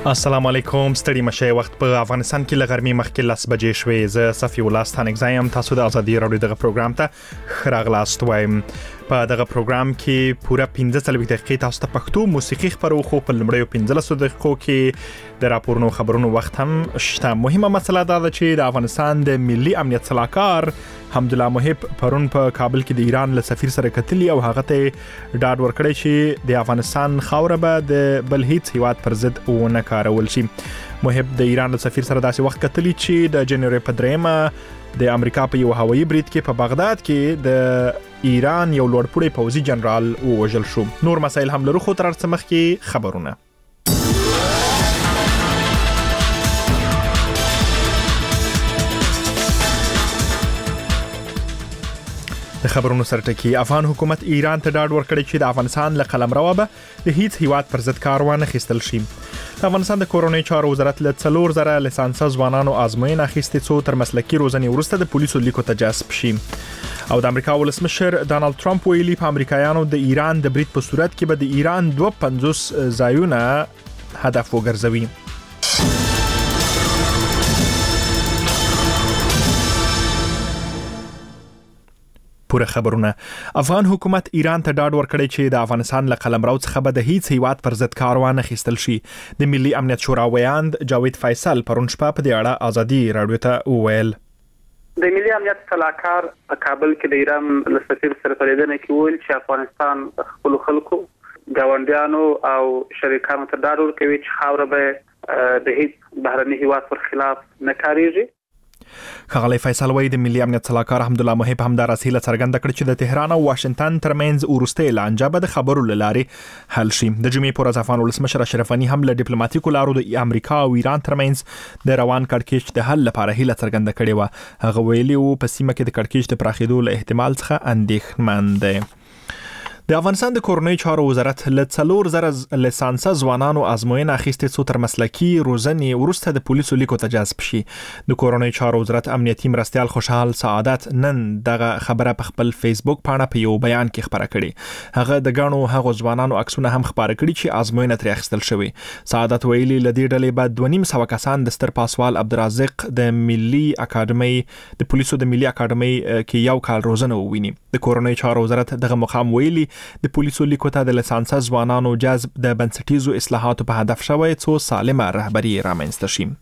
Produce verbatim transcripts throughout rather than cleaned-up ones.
السلام علیکم، ستړي مشه. وخت په افغانستان کې لغرمې مخکې لاس بجې شوې. زه صفي الله ستانک زایم. تاسو د ازادي رادیو دغه پروګرام ته خراغلاست وایم. په دغه پروګرام کې پوره پنځه څلوېښت دقیقې تاسو ته پښتو موسیقي خبرو خو په لمړیو پنځلسو دقیقو کې د راپورونو خبرونو وخت هم شته. مهمه مسله دا ده چې د افغانستان د ملي امنیت صلاحکار حمدالله محب پرون په کابل کې د ایران له سفیر سره کتلی او هغه ته ډاډ ورکړی چې د افغانستان خاوره به د بل هیڅ هیواد پر ضد ونه کارول شي. محب د ایران له سفیر سره داسې وخت کتلی چې د جنوري په دریمه د امریکا په یو هوایي برید کې په بغداد کې د ایران یو لوړپوړی پوځي جنرال ووژل شو. نور مسایل هم لرو، خو تر څه مخکې خبرونه. د خبرونو سرټکی. افغان حکومت ایران ته ډاډ ورکړی چې د افغانستان له قلمرو به د هیڅ هیواد پر ضد کار وانه خیستل شي. د افغانستان د کورونی چارو وزارت له څلور زره لیسانس ځوانانو آزموینه اخیستې څو تر مسلکي روزنې وروسته د پولیسو لیکو ته جذب شي. او د امریکا ولسمشر ډانلډ ټرمپ ویلي په امریکایانو د ایران د برید په صورت کې به د ایران دوه پنځوس ځایونه هدف وګرځوي. پوره خبرونه. افغان حکومت ایران ته ډاډ ورکړی چې د افغانستان له قلمرو څخه به د هیڅ هیواد پر ضد کار وانه خیستل شي. د ملي امنیت شورا ویاند جاوید فیصل پرون شپه په دې اړه ازادي رادیو ته وویل. د ملي امنیت صلاحکار په کابل کې د ایران له سفیر سره په لیدنه کې ویل چې افغانستان خپل خلکو ګاونډیانو او شریکانو ته ډاډ ورکوي چې خاوره به د هیڅ بهرني هیواد پر خلاف نه کاریږي. ښاغلی فیصل وایي د ملي امنیت صلاحکار حمدالله محب همداراز هیله څرګنده کړې چې د تهران او واشنگټن ترمنځ وروستۍ لانجه به د خبرو له لارې حل شي. د جمعې په ورځ افغان ولسمشر اشرف غني هم له ډیپلوماټیکو لارو د امریکا او ایران ترمنځ د روان کړکېچ د حل لپاره هیله څرګنده کړې وه. هغه ویلي وو په سیمه کې د کړکېچ د پراخېدو له احتمال څخه اندېښمن دی. د افغانستان د کورنۍ چارو وزارت له څلور زره لیسانس ځوانانو آزموینه اخیستې څو تر مسلکي روزنې وروسته د پولیسو لیکو ته جذب شي. د کورنۍ چارو وزارت امنیتي مرستیال خوشحال سعادت نن دغه خبره په خپل فیسبوک پاڼه په یو بیان کې خبره کړې. هغه د غاڼو هغو ځوانانو عکسونه هم خبره کړي چې آزموینه ترې اخیستل شوې. سعادت ویلي ل دې ډلې بعد دوه نیم سوه کسان د ستر پاسوال عبدالرزاق د ملي اکاډمي د پولیسو د ملي اکاډمي کې یو کال روزنه وویني. د کورنۍ چارو وزارت دغه مقام ویلي د پولیسو لیکو ته د لیسانس ځوانانو جذب د بنسټیزو اصلاحاتو په هدف شوی څو سالمه رهبري رامنځته شي.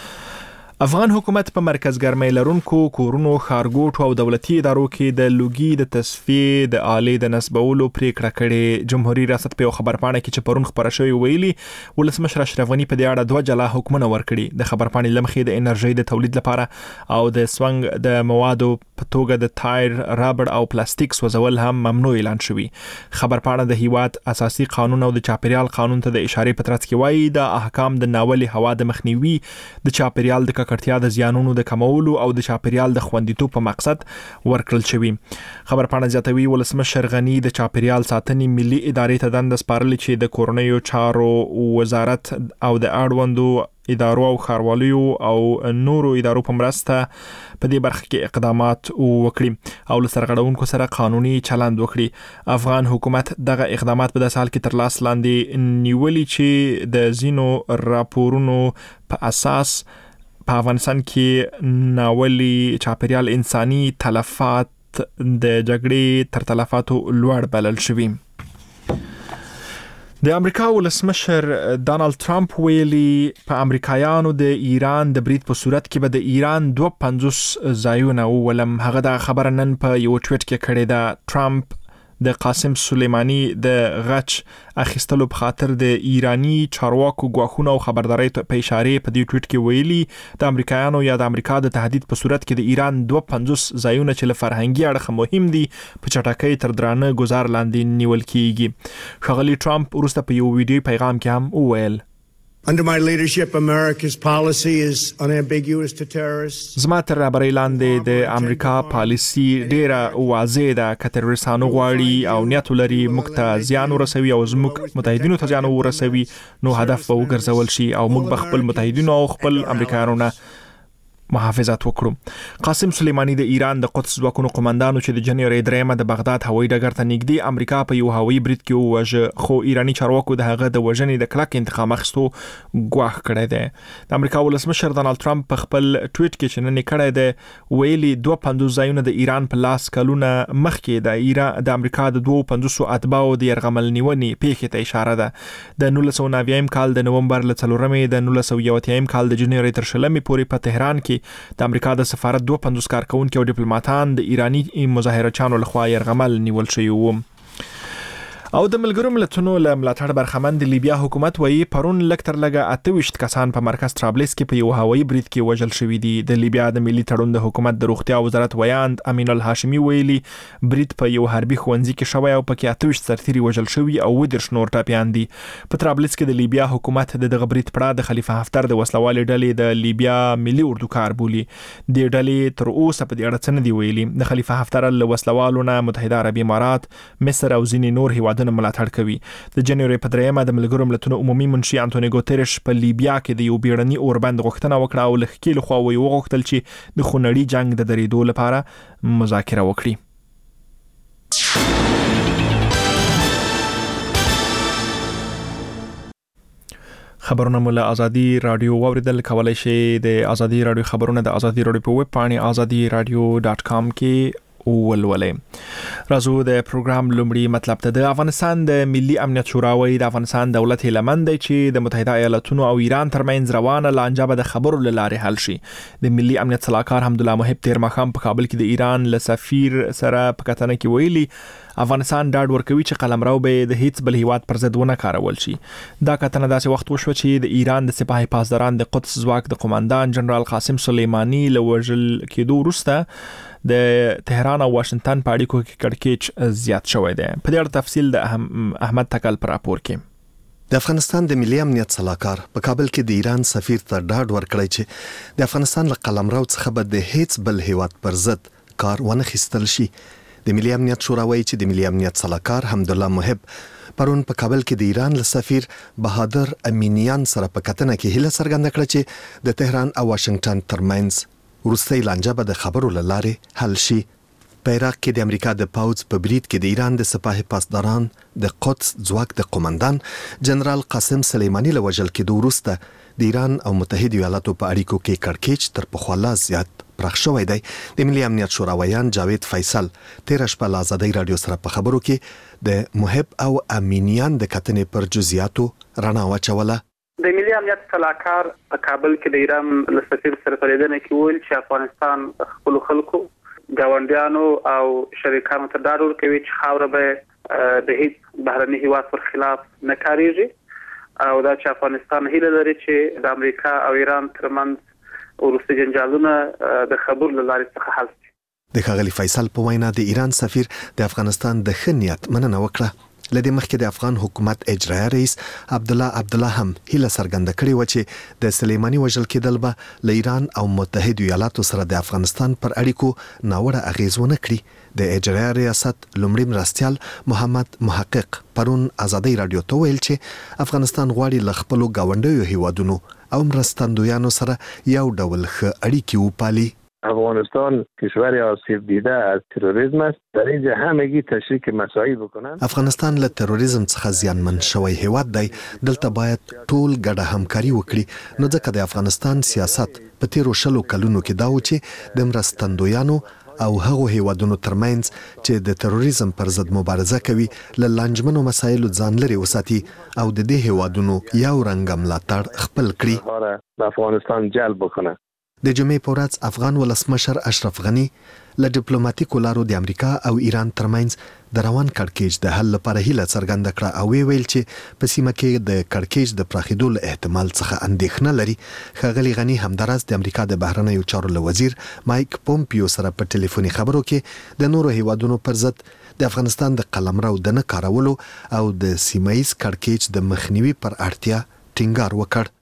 افغان حکومت په مرکز ګرمۍ لرونکو کورونو، ښارګوټو او دولتي ادارو کې د لوګي د تصفیې د آلې د نصبولو پریکړه کړې. جمهوریت ریاست په یو خبرپاڼه کې چې پرون خبره شوې ویلي ولسمشر اشرف غني په دې اړه دوه جلا حکمونه ورکړي. د خبرپاڼې لمخې د انرژي د تولید لپاره او د سونګ د موادو په توګه د ټایر، رابر او پلاستیک سوځول هم ممنوع اعلان شوي. خبرپاڼه د هیواد اساسي قانون او د چاپیریال قانون ته د اشارې په ترڅ کې وایي دا احکام د ناولې هوا د مخنیوي، د چاپیریال د ککړتیا د زیانونو د کمولو او د چاپیریال د خوندیتوب په مقصد ورکړل شوي. خبرپاڼه زیاتوي ولسمشر غني د چاپیریال ساتنې ملي ادارې ته دنده سپارلې چې د کورنیو چارو وزارت او د اړوندو ادارو او ښارواليو او نورو ادارو په مرسته په دې برخه کې اقدامات وکړي او له سرغړونکو سره قانوني چلند وکړي. افغان حکومت دغه اقدامات په داسې حال کې تر لاس لاندې نیولي چې د ځینو راپورونو په اساس په افغانستان کې ناولي چاپیریال انساني تلفات د جګړې تر تلفاتو لوړ بلل شوي. د امریکا ولسمشر ډانلډ ټرمپ ویلي په امریکایانو د ایران د برید په صورت کې به د ایران دوه پنځوس ځایونه وولم. هغه دا خبره نن په یو ټویټ کې کړې ده. ټرمپ د قاسم سلیمانی د غچ اخیستلو په خاطر د ایرانی چارواکو غواخونه او خبرداري په اشاره په دې ټویټ کې ویلي د امریکایانو یا د امریکا د تهدید په صورت کې د ایران دوه پنځوس ځایونه چې له فرهنګي اړخه مهم دي په چټکۍ تر درانه گزار لاندې نیول کیږي. ښاغلی ټرمپ وروسته په یو ویډیو پیغام کې هم وویل Under my leadership, America's policy is unambiguous to terrorists. زما تر رهبرۍ لاندې د امریکا پالیسي ډیره واضح ده. که تروریستانو غواړي او نیت لري موږ ته زیان ورسوي او زموږ متحدینو ته زیان ورسوي نو هدف به وګرځول شي او موږ به خپل متحدینو او خپل امریکایانو نه محافظت وکړو. قاسم سلیمانی د ایران د قدس ځواکونو قومندانو چې د جنوري درېمه د بغداد هوایي ډګر ته نږدې امریکا په یو هوایي برید کې ووژه، خو ایرانی چارواکو د هغه د وژنې د کلک انتقام اخیستو ګواښ کړی دی. د امریکا ولسمشر ډانلډ ټرمپ په خپل ټویټ کې چې نن کړی دی ویلي دوه پنځوس ځایونه د ایران په لاس کلونه مخکې د ایران د امریکا د دوه پنځوس اتباعو د يرغمل نیونې پیښې ته اشاره ده. د نولس سوه نوي کال د نومبر ل څلورمې د نولس سوه یو اتیا کال د جنوري تر شلمې پورې په تهران کې د امریکا د سفارت دوه پنځوس کارکونکو او ډیپلوماټان د ایرانی مظاهرچیانو لخوا يرغمل نیول شوی وو. او د ملګرو ملتونو له ملاتړ برخمن د لیبیا حکومت وایي پرون لږ تر لږه اته ویشت کسان په مرکز طرابلس کې په یو هوایي برید کې وژل شوي دي. د لیبیا د ملي تړون د حکومت د روغتیا وزارت ویاند امین الهاشمي ویلي برید په یو حربي ښوونځي کې شوی او پکې اته ویشت سرتیري وژل شوي او اووه دېرش نور ټپیان دي. په طرابلس کې د لیبیا حکومت د دغه برید پړه د خلیفه حفتر د وسلوالې ډلې د لیبیا ملي اردوکار بولي. د ډلې تر اوسه په دې اړه څه نه دي ویلي. د خلیفه حفتر له وسلوالو نه متحده عربي امارات، مصر او ځینې نور هیوادونه ملاتړ کوي. د جنوري په درېمه د ملګرو ملتونو عمومي منشي انټونی ګوتریش په لیبیا کې د یو بیړني اوربند غوښتنه وکړه او له ښکېل خوا وی وغوښتل چې د خونړي جنگ د درېدو لپاره مذاکره وکړي. خبرونه مله ازادي رادیو واوریدل کولای شي. د ازادي رادیو خبرونه د ازادي رادیو په ویب پاڼه ازادي رادیو ډاټ کام کې ولولې. راځو د پروګرام لومړی مطلب ته. د افغانستان د ملي امنیت شورا وایي د افغانستان دولت هیلمند دی چې د متحده ایالاتونو او ایران ترمنځ روانه لانجه به د خبرو له لارې حل شي. د ملي امنیت صلاحکار حمدالله محب تیر ماښام په کابل کې د ایران له سفیر سره په کتنه کې ویلي افغانستان ډاډ ورکوي چې قلمرو به د هیڅ بل هیواد پر ضد ونه کارول شي. دا کتنه داسې وخت وشوه چې د ایران د سپاه پاسداران د قدس ځواک د قومندان جنرال قاسم سلیمانی له وژل کېدو وروسته د تهران او واشنگټن په اړیکو کې کړکېچ زیات شوی دی. په دې اړه تفصیل د احمد تکل پر راپور کې. د افغانستان د ملي امنیت صلاحکار په کابل کې د ایران سفیر ته ډاډ ورکړی چې د افغانستان له قلمرو څخه به د هیڅ بل هیواد پر ضد کار ونه خیستل شي. د ملي امنیت شورا وایي چې د ملي امنیت صلاحکار حمدالله محب پرون په کابل کې د ایران له سفیر بهادر امینیان سره په کتنه کې هیله څرګنده کړه چې د تهران او واشنگټن ترمنځ وروستۍ لانجه به د خبرو له لارې حل شي. په عراق کې د امریکا د پوځ په برید کې د ایران د سپاه پاسداران د قدس ځواک د قومندان جنرال قاسم سلیمانی له وژل کېدو وروسته د ایران او متحده ایالاتو په اړیکو کې کړکېچ تر پخوا لا زیات پراخ شوی دی. د ملي امنیت شورا ویان جاوید فیصل تیر شپه له ازادي رادیو سره په خبرو کې د محب او امینیان د کتنې پر جزئیاتو رڼا واچوله. د ملي امنیت صلاحکار په کابل کې د ایران له سفیر سره په لیدنه کې ویل چې افغانستان خپل خلکو ګاونډیانو او شریکانو ته ډاډ ورکوي چې خاوره به د هیڅ بهرني هیواد پر خلاف نه کاریږي او دا چې افغانستان هیله لري چې د امریکا او ایران ترمنځ وروستي جنجالونه د خبرو له لارې څخه حل شي. د ښاغلي فیصل په وینا د ایران سفیر د افغانستان د ښه نیت مننه وکړه. لدې مخکې د افغان حکومت اجرایي رئیس عبدالله عبدالله هم هیله څرګنده کړې و چې د سلیمانی وژل کېدل به له ایران او متحده ایالاتو سره د افغانستان پر اړیکو ناوړه اغیز ونه کړي. د اجرایي ریاست لومړي مرستیال محمد محقق پرون ازادي رادیو ته ویل چې افغانستان غواړي له خپلو ګاونډیو هیوادونو او مرستندویانو سره یو ډول ښه اړیکې وپالي. افغانستان کشوری آسیب دیده از تروریسم است. در اینجا همگی تشریک مساعی بکنن. افغانستان له تروریسم څخه زیانمن شوی هیواد دی. دلته باید ټول ګډه همکاري وکړي. نو ځکه د افغانستان سیاست په تیرو شلو کلونو کې دا و چې د مرستندویانو او هغو هیوادونو ترمنځ چې د تروریسم پر ضد مبارزه کوي له لانجمنو مسایلو ځان لري وساتي او د دې هیوادونو یو رنګ ملاتړ خپل کړي. د افغانستان جلب بکنه. د جمعې په ورځ افغان ولسمشر اشرف غنی له ډیپلوماټیکو لارو د امریکا او ایران ترمنځ د روان کړکېچ د حل لپاره هیله څرګنده کړه او ویل چې په سیمه کې د کړکېچ د پراخېدو له احتمال څخه اندېښنه لري. ښاغلي غنی همداراز د امریکا د بهرنیو چارو له وزیر مایک پومپیو سره په ټلیفوني خبرو کې د نورو هیوادونو پر ضد د افغانستان د قلمرو د نه کارولو او د سیمه ییز کړکېچ د مخنیوي پر اړتیا ټینګار وکړ.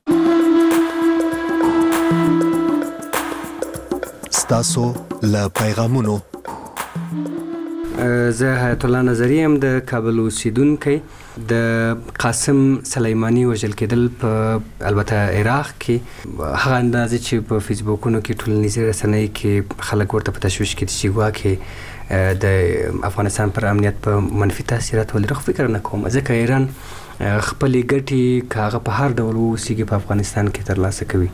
ستاسو له پیغامونو. زه حیات الله نظری یم د کابل اوسیدونکی. د قاسم سلیمانی وژل کېدل په البته عراق کې هغه اندازې چې په فیسبوکونو کې ټولنیزې رسنۍ کې خلک ورته په تشویش کې دي چې ګواکې د افغانستان پر امنیت په منفي تاثیرات ولري. خو فکر نه کوم ځکه ایران خپلې ګټې که هغه په هر ډول واوسیږي په افغانستان کې ترلاسه کوي.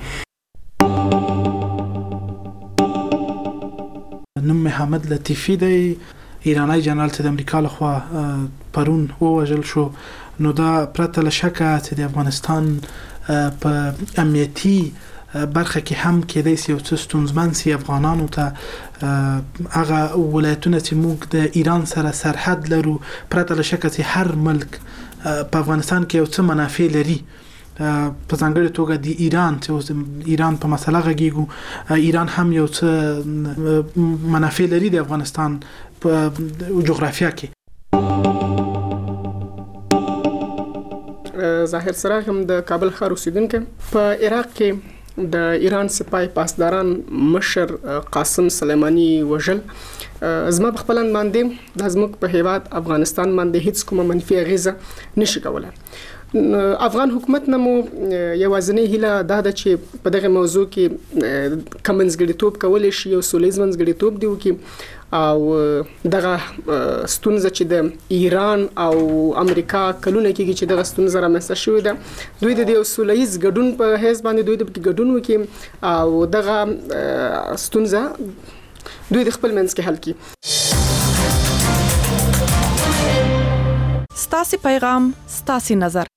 نوم مې حامد لطیفي دی، ایرانی جنرال چې د امریکا لخوا پرون ووژل شو. نو دا پرته له شکه چې د افغانستان په امنیتي برخه کې هم کېدای شي یو څه ستونزمن سي افغانانو ته. هغه ولایتونه چې موږ د ایران سره سرحد لرو، پرته له شکه چې هر ملک په افغانستان کې یو څه منافع لري، په ځانګړې توګه د ایران چې اوس ایران په مسله غږیږو، ایران هم یو څه منافع لري د افغانستان په جغرافیا کې. ظاهر سراج هم د کابل ښار اوسیدونکی. په عراق کې د ایران سپاه پاسداران مشر قاسم سلیمانی وژل زما په خپل باندې د زموږ په هیواد افغانستان باندې هیڅ کومه منفي اغیزه نشي کولای. افغان حکومت نه مو یوازینی هیله دا ده چې په دغه موضوع کې کم منځګړیتوب کولی شي، یو سولیز منځګړیتوب دی وکړي او دغه ستونزه چې د ایران او امریکا کلونه کېږي چې دغه ستونزه رامنځته شوې ده، دوی د یو سولیز ګډون په حیث باندې دوی د ګډون وکړي او دغه ستونزه دوی د خپل منځ کې حل کړي. ستاسي پیغام ستاسي نظر.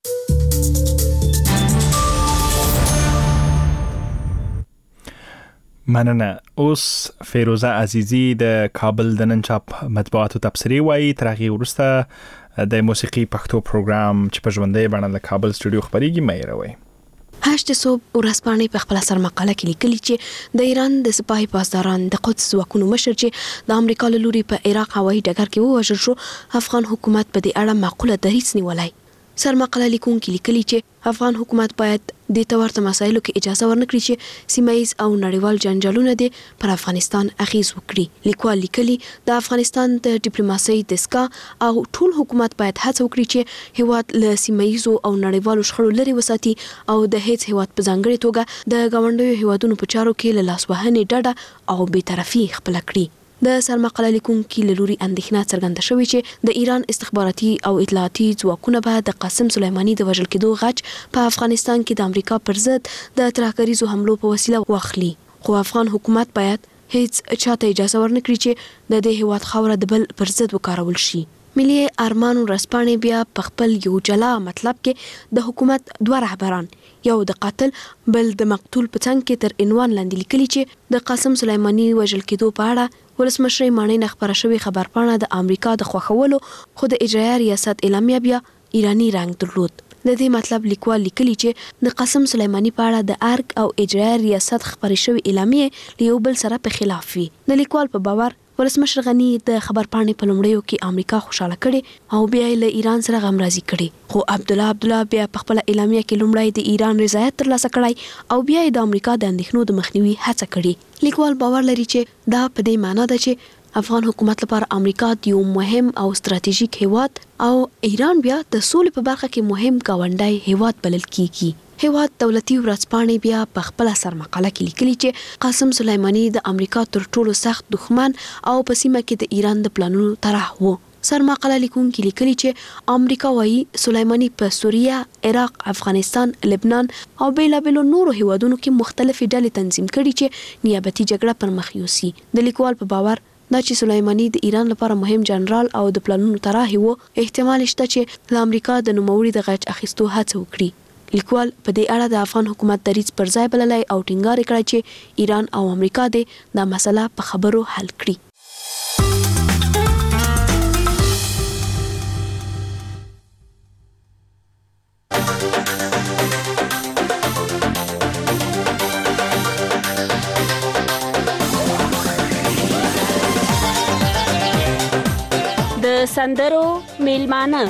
مننه. اوس فیروزه عزیزی د کابل د نن چاپ مطبوعاتو تبصرې وایي. تر هغې وروسته د موسیقي پښتو پروګرام چې په ژوندۍ بڼه د کابل سټوډیو خپرېږي مې راوي. هشت صوب ورځپاڼې په خپل سر مقاله کې لیکلي چې د ایران د سپاهي پاسداران د قدس ځواکونو مشر چې د امریکا له لوري په عراق هوایي ډګر کې ووژل شو، افغان حکومت په دې اړه معقوله دریځ نیولی. سر مقاله لیکونکي لیکلي چې افغان حکومت باید د تورته مسایلو کې اجازه ورنکړي چې سیمایز او نړیوال جنجالونه د پر افغانستان اغیز وکړي. لیکوال لیکلي د افغانستان د ډیپلوماسۍ دستګاه او ټول حکومت باید هڅه وکړي چې هیواد له سیمایزو او نړیوالو شخړو لري وساتي او د هیڅ هیواد په ځانګړې توګه د ګاونډیو هیوادونو په چارو کې له لاسوهنې ډډه او بی‌طرفي خپله کړي. د سرمقاله لیکونکي له لوري اندېښنه څرګنده شوې چې د ایران استخباراتي او اطلاعاتي ځواکونه به د قاسم سلیمانی د وژل کېدو غچ په افغانستان کې د امریکا پر ضد د ترهګریزو حملو په وسیله واخلي. خو افغان حکومت باید هیڅ چاته اجازه ورنکړي چې د دې هیواد خاوره د بل پر ضد وکارول شي. ملي ارمان ورځپاڼې بیا په خپل یو جلا مطلب کې د حکومت دوه رهبران، یو د قاتل بل د مقتول په څنګ کې تر عنوان لاندې لیکلي چې د قاسم سلیمانی وژل کېدو په اړه ولسمشر مانۍ نه خبره شوې خبرپاڼه د امریکا د خوښولو خو د اجرایه ریاست اعلامیه بیا ایرانی رنګ درلود. د دې مطلب لیکوال لیکلي چې د قاسم سلیمانی په اړه د ارګ او اجرایه ریاست خبرې شوې اعلامیه له یو بل سره په خلاف وي. د لیکوال په باور ولسمشر غنی د خبرپاڼې په لومړیو کې امریکا خوشاله کړي او بیا یې له ایران سره غمرازي کړي، خو عبد الله عبد الله بیا په خپل اعلامیه کې لومړی د ایران رضایت ترلاسه کړی او بیا یې د امریکا د اندېښنو د مخنیوي هڅه کړې. لیکوال باور لري چې دا په دې معنی ده چې افغان حکومت لپاره امریکا د یو مهم او ستراتیژیک هیواد او ایران بیا د سولې په برخه کې مهم گاونډی هیواد بلل کیږي. هیواد دولتي ورځپاڼې بیا په خپل سر مقاله کې لیکلي چې قاسم سلیمانی د امریکا تر ټولو سخت دښمن او په سیمه کې د ایران د پلانونو طرح و. سر مقاله لیکونکي لیکلي چې امریکا وايي سلیمانی په سوریه، عراق، افغانستان، لبنان او بیلابیلو نورو هیوادونو کې مختلفې ډلې تنظیم کړي چې نیابتي جګړه پر مخ یوسي. د لیکوال په باور دا چې سلیمانی د ایران لپاره مهم جنرال او د پلانونو طرح و، احتمال شته چې له امریکا د نوموړي د غچ اخیستو هڅه وکړي. لیکوال په دې اړه د افغان حکومت دریځ پر ځای بللی او ټینګار کړی چې ایران او امریکا دې دا مسله په خبرو حل کړي. د سندرو میلمانه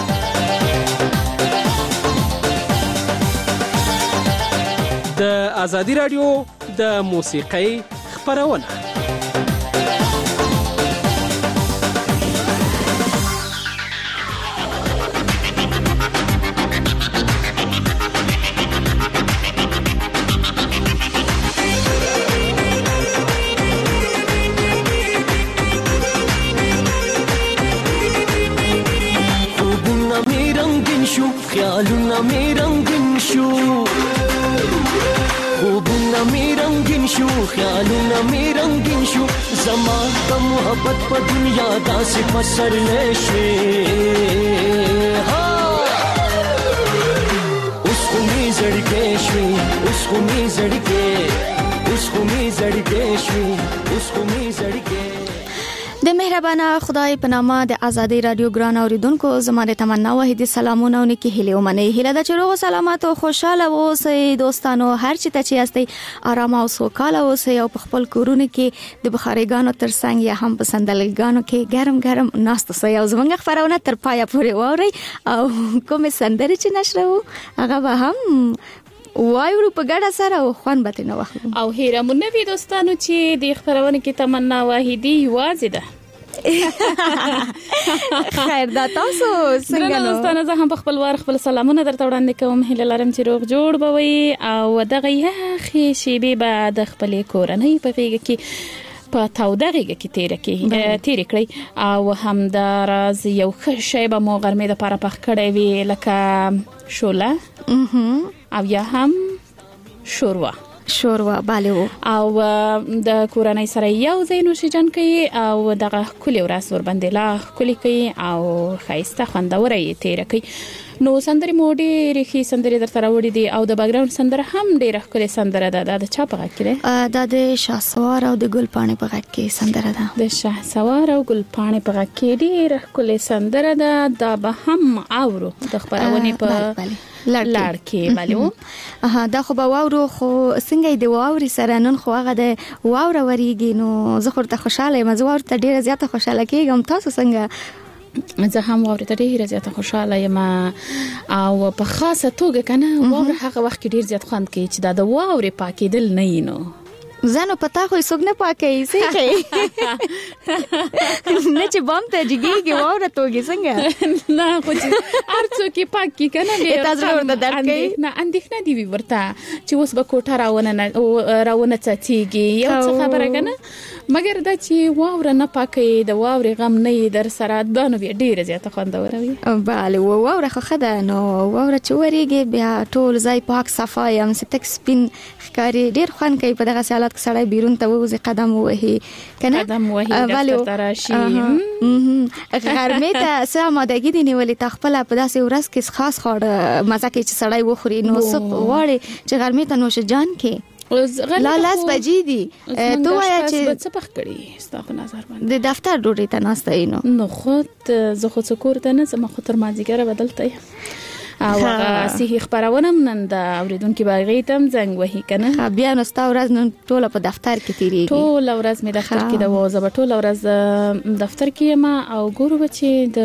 د ازادي رادیو د موسیقۍ خبرونه خیالونه مې رنگین شو خوبونه مې رنگین شو خیالونه مې رنگین شو زما د محبت په دنیا داسې پسر نشوي ها اوس خو مې زړګې شوي اوس خو مې زړګې اوس خو مې زړګې شوي اوس خو مې زړګې د مهربانه خدای په نامه د ازادي رادیو ګران اوریدونکو زموږ تمنا وحیدی سلامونه او نیکی هیله ومنه هیله د چروغ سلامات او خوشاله اوسئ دوستانو هر چی ته چی استئ آرام او سوکاله اوسئ او په خپل کورونه کې د بخاریګانو ترڅنګ یا هم په سندلګانو کې ګرم ګرم ناست اوسئ او زموږ خبرونه تر پایه پورې واورئ او کومه سندره چې نشرو هغه به هم وایو په ګډه سره او خوان به نه واخلو او هیره مونږ وی دوستانو چې د خبرونه کې تمنا واحدی واځي ده خیر دا تاسو څنګه نو دوستانو زه هم په خپل وار خپل سلامونه درته وړاندې کوم هیله لرم چې روغ جوړ بوي او دغه یخي شیبه بعد خپل کورنۍ په غیږ کې په تاودغه کې تیر کې تیر کړی او هم د راز یو ښه شی به مو غرمې د پاره پخ کړی وی لکه شوله او یا هم شوروا شوروا bale وو او د کورنۍ سره یو ځای نوشیجن کوي او دغه کلی ورس ور باندې لا کلی کوي او خایسته خوندوره یې تیر کوي نو سندري موډي رخي سندري درته راوړي دي او د بیکګراوند سندره هم ډیره ښکلې سندره ده د چا په غږ کې ده دا د شاهسوار او د ګلپاڼې په غږ کې سندره ده د شاهسوار او ګلپاڼې په غږ کې ډیره ښکلې سندره ده دا به هم اورو د خبرونه په لړ کې بلو اها دا خو به واورو خو څنګه دی واوري سره نن خو هغه د واوره وریږي نو زه خو ته خوشاله یم زه ورته ډیره زیاته خوشاله کېږم تاسو څنګه زه هم ورته ډیره زیاته خوشاله یم او په خاصه توګه کنه واوره هغه وخت ډیر زیات خوند کوي چې دا د واورې پاکېدل نه وینو زانو پتا خو څوک نه پاکي سي کوي نه چې بام ته جګيږي واوره توګي څنګه نه خو چې ارڅو کې پاکي کنه ډیر تاسو ورته درک کوي نه اندېښنه دی ورته چې اوس به کوټه راونه راونه چاتيږي یو څه خبره کنه مګر دا چې واوره نه پاکي د واورې غم نه در سره دانو ډیر زیاته خوندوره وي bale واوره خو خده نو واوره چې وريږي بیا ټول ځای پاک صفای هم ستک سپین ښکاری ډیر خوان کوي په دغه حالات کې سړی بیرون ته وځي قدم وهي کنه قدم وهي دفتر تراشي غرمه ته سمادګی دی نیولې تخپل په داسې ورځ کې خاص خاړه مزه کې چې سړی وخوري نو څه وړي چې غرمه ته نوش جان کې لا لاس بجې دي تو وایا چې څه پخ کړی ستاسو په نظر باندې د دفتر ډوډۍ ته ناشته اینو نو خود زه خو څکور ته نه زما خو تر مازیګره بدلته او هغه صحیح خبرونه نن د اوریدونکو باغې تم زنګ وهي کنه بیا نو ستاسو ورځ نن ټول په دفتر کې تیریږي ټول ورځ می دفتر کې د وځه په ټول ورځ دفتر کې ما او ګورو بچي د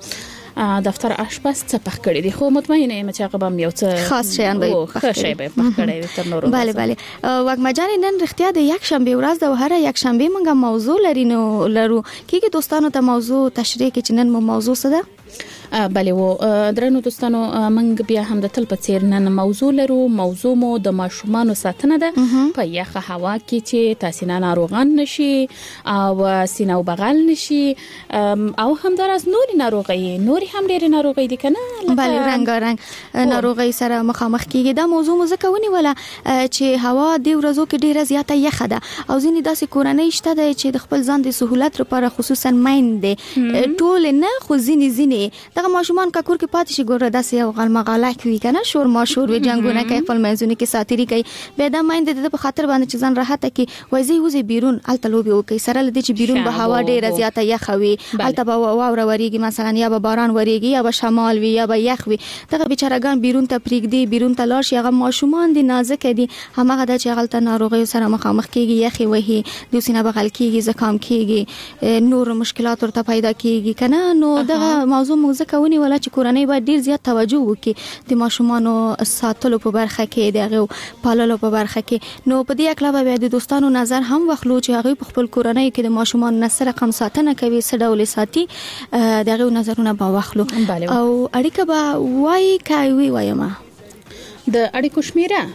دفتر آشپز څه پخ کړی دی خو مطمئنه یم چې هغه به یو څه خاص شیان به پخ شي به پخ کړی تر نورو bale bale وګمجان نن رښتیا د یک شنبه ورځ د هر یک شنبه موږ موضوع لري نو لرو کیږي دوستانو ته موضوع تشریح کې چې نن مو موضوع څه ده بله و درنو دوستانو منګ بیا هم د تل په څیر نن موضوع لرو موضوع مو د ماشومان ساتنه ده په یخه هوا کې چې تاسو نه ناروغان نشي او سینه او بغل نشي او هم دراز نوري ناروغي نوري هم ډېر ناروغي دي کنه بله رنگارنګ ناروغي سره مخامخ کیږي دا موضوع مو ځکه ونی ولا چې هوا د ورځو کې ډېر زیاته یخه ده او ځینې داسې کورنۍ شته چې د خپل ځان د سہولت لپاره خصوصا مایند ټول نه خو ځینې ځینې دغه ماشومان ککور کې پاتې شي ګوره داسې یو غلمغاله کوي کنه شور ما شور وي جنگونه کوي خپل منځونه کې ساتيري کوي به دا مایند د په خاطر باندې چې ځان راحت کې وایي وځي بیرون الته لوبي وکي سره لدی چې بیرون به هوا ډیره زیاته یخ وي الته به واوره وریږي مثلا یا به باران وریږي یا به شمال وي یا به یخ وي دغه بیچارهګان بیرون ته پریږدي بیرون ته لاړ شي هغه ماشومان دي نازک دي همغه د چغلته ناروغي سره مخامخ کیږي یخي وهي د سینه بغل کیږي زکام کیږي نور مشکلات ورته پیدا کیږي کنه نو دغه موضوع موزه کوي ولا چې کورنۍ باید ډیر زیات توجه وکړي د ماشومانو ساتلو په برخه کې دغه پاللو په برخه کې نو په دې اکلا به د دوستانو نظر هم واخلو چې هغه په خپل کورنۍ کې د ماشومانو نسل رقم ساتنه کوي سډول ساتي دغه نظرونه به واخلو او اړیکه به وای کوي وایم د اړیکو شمیره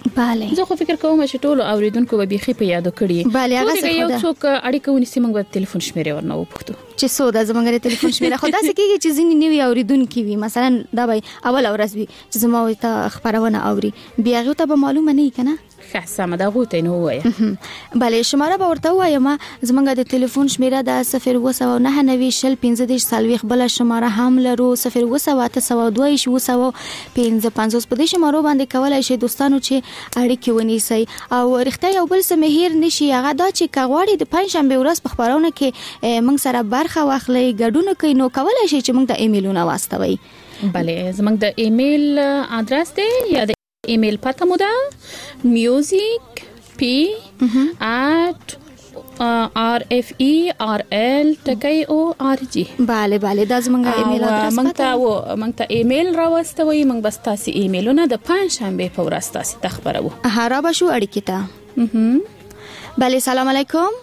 bale زه خو فکر کوم چې ټول اوریدونکو به بيخي په یادو کړی bale هغه څه یو څوک اړیکه ونیسي موږ به ټلیفون شمیره ورنه وپوښتو چې سو د زمونږ د ټلیفون شمیره خو داسې کېږي چې ځینې نوی اوریدونکي وي مثلا دا به اول ورځ وي چې زما وي ته خبرونه اوري بیا هغه ته به معلومه نه کنه ښه سم دا غوته نه وایي bale شماره به ورته وایم زمونږ د ټلیفون شمیره د صفر اووه سوه نهه نوي شل پنځه دېرش څلوېښت بله شماره هم لرو صفر اووه سوه اته سوه دوه ویشت اووه سوه پنځه پنځوس په دې شمارو باندې کولی شئ دوستانو چې اړیکې ونیسئ او رښتیا یو بل څه مې هیر نشي هغه دا چې که غواړئ د پنجشنبې ورځ په خپرونه کې موږ سره برخه واخلئ ګډون کوئ نو کولی شئ چې موږ ته ایمیلونه واستوئ بله زموږ د ایمیل ادرس دی یا د ایمیل پته مو ده music p at r f e r l t k o r g bale bale دا زموږ ایمیل ادرس موږ ته و موږ ته ایمیل راوستوي موږ بس تاسو ایمیلونه د پنځشنبه په ورځ تاسو ته خبرو هغه به شو اړیکې ته bale سلام علیکم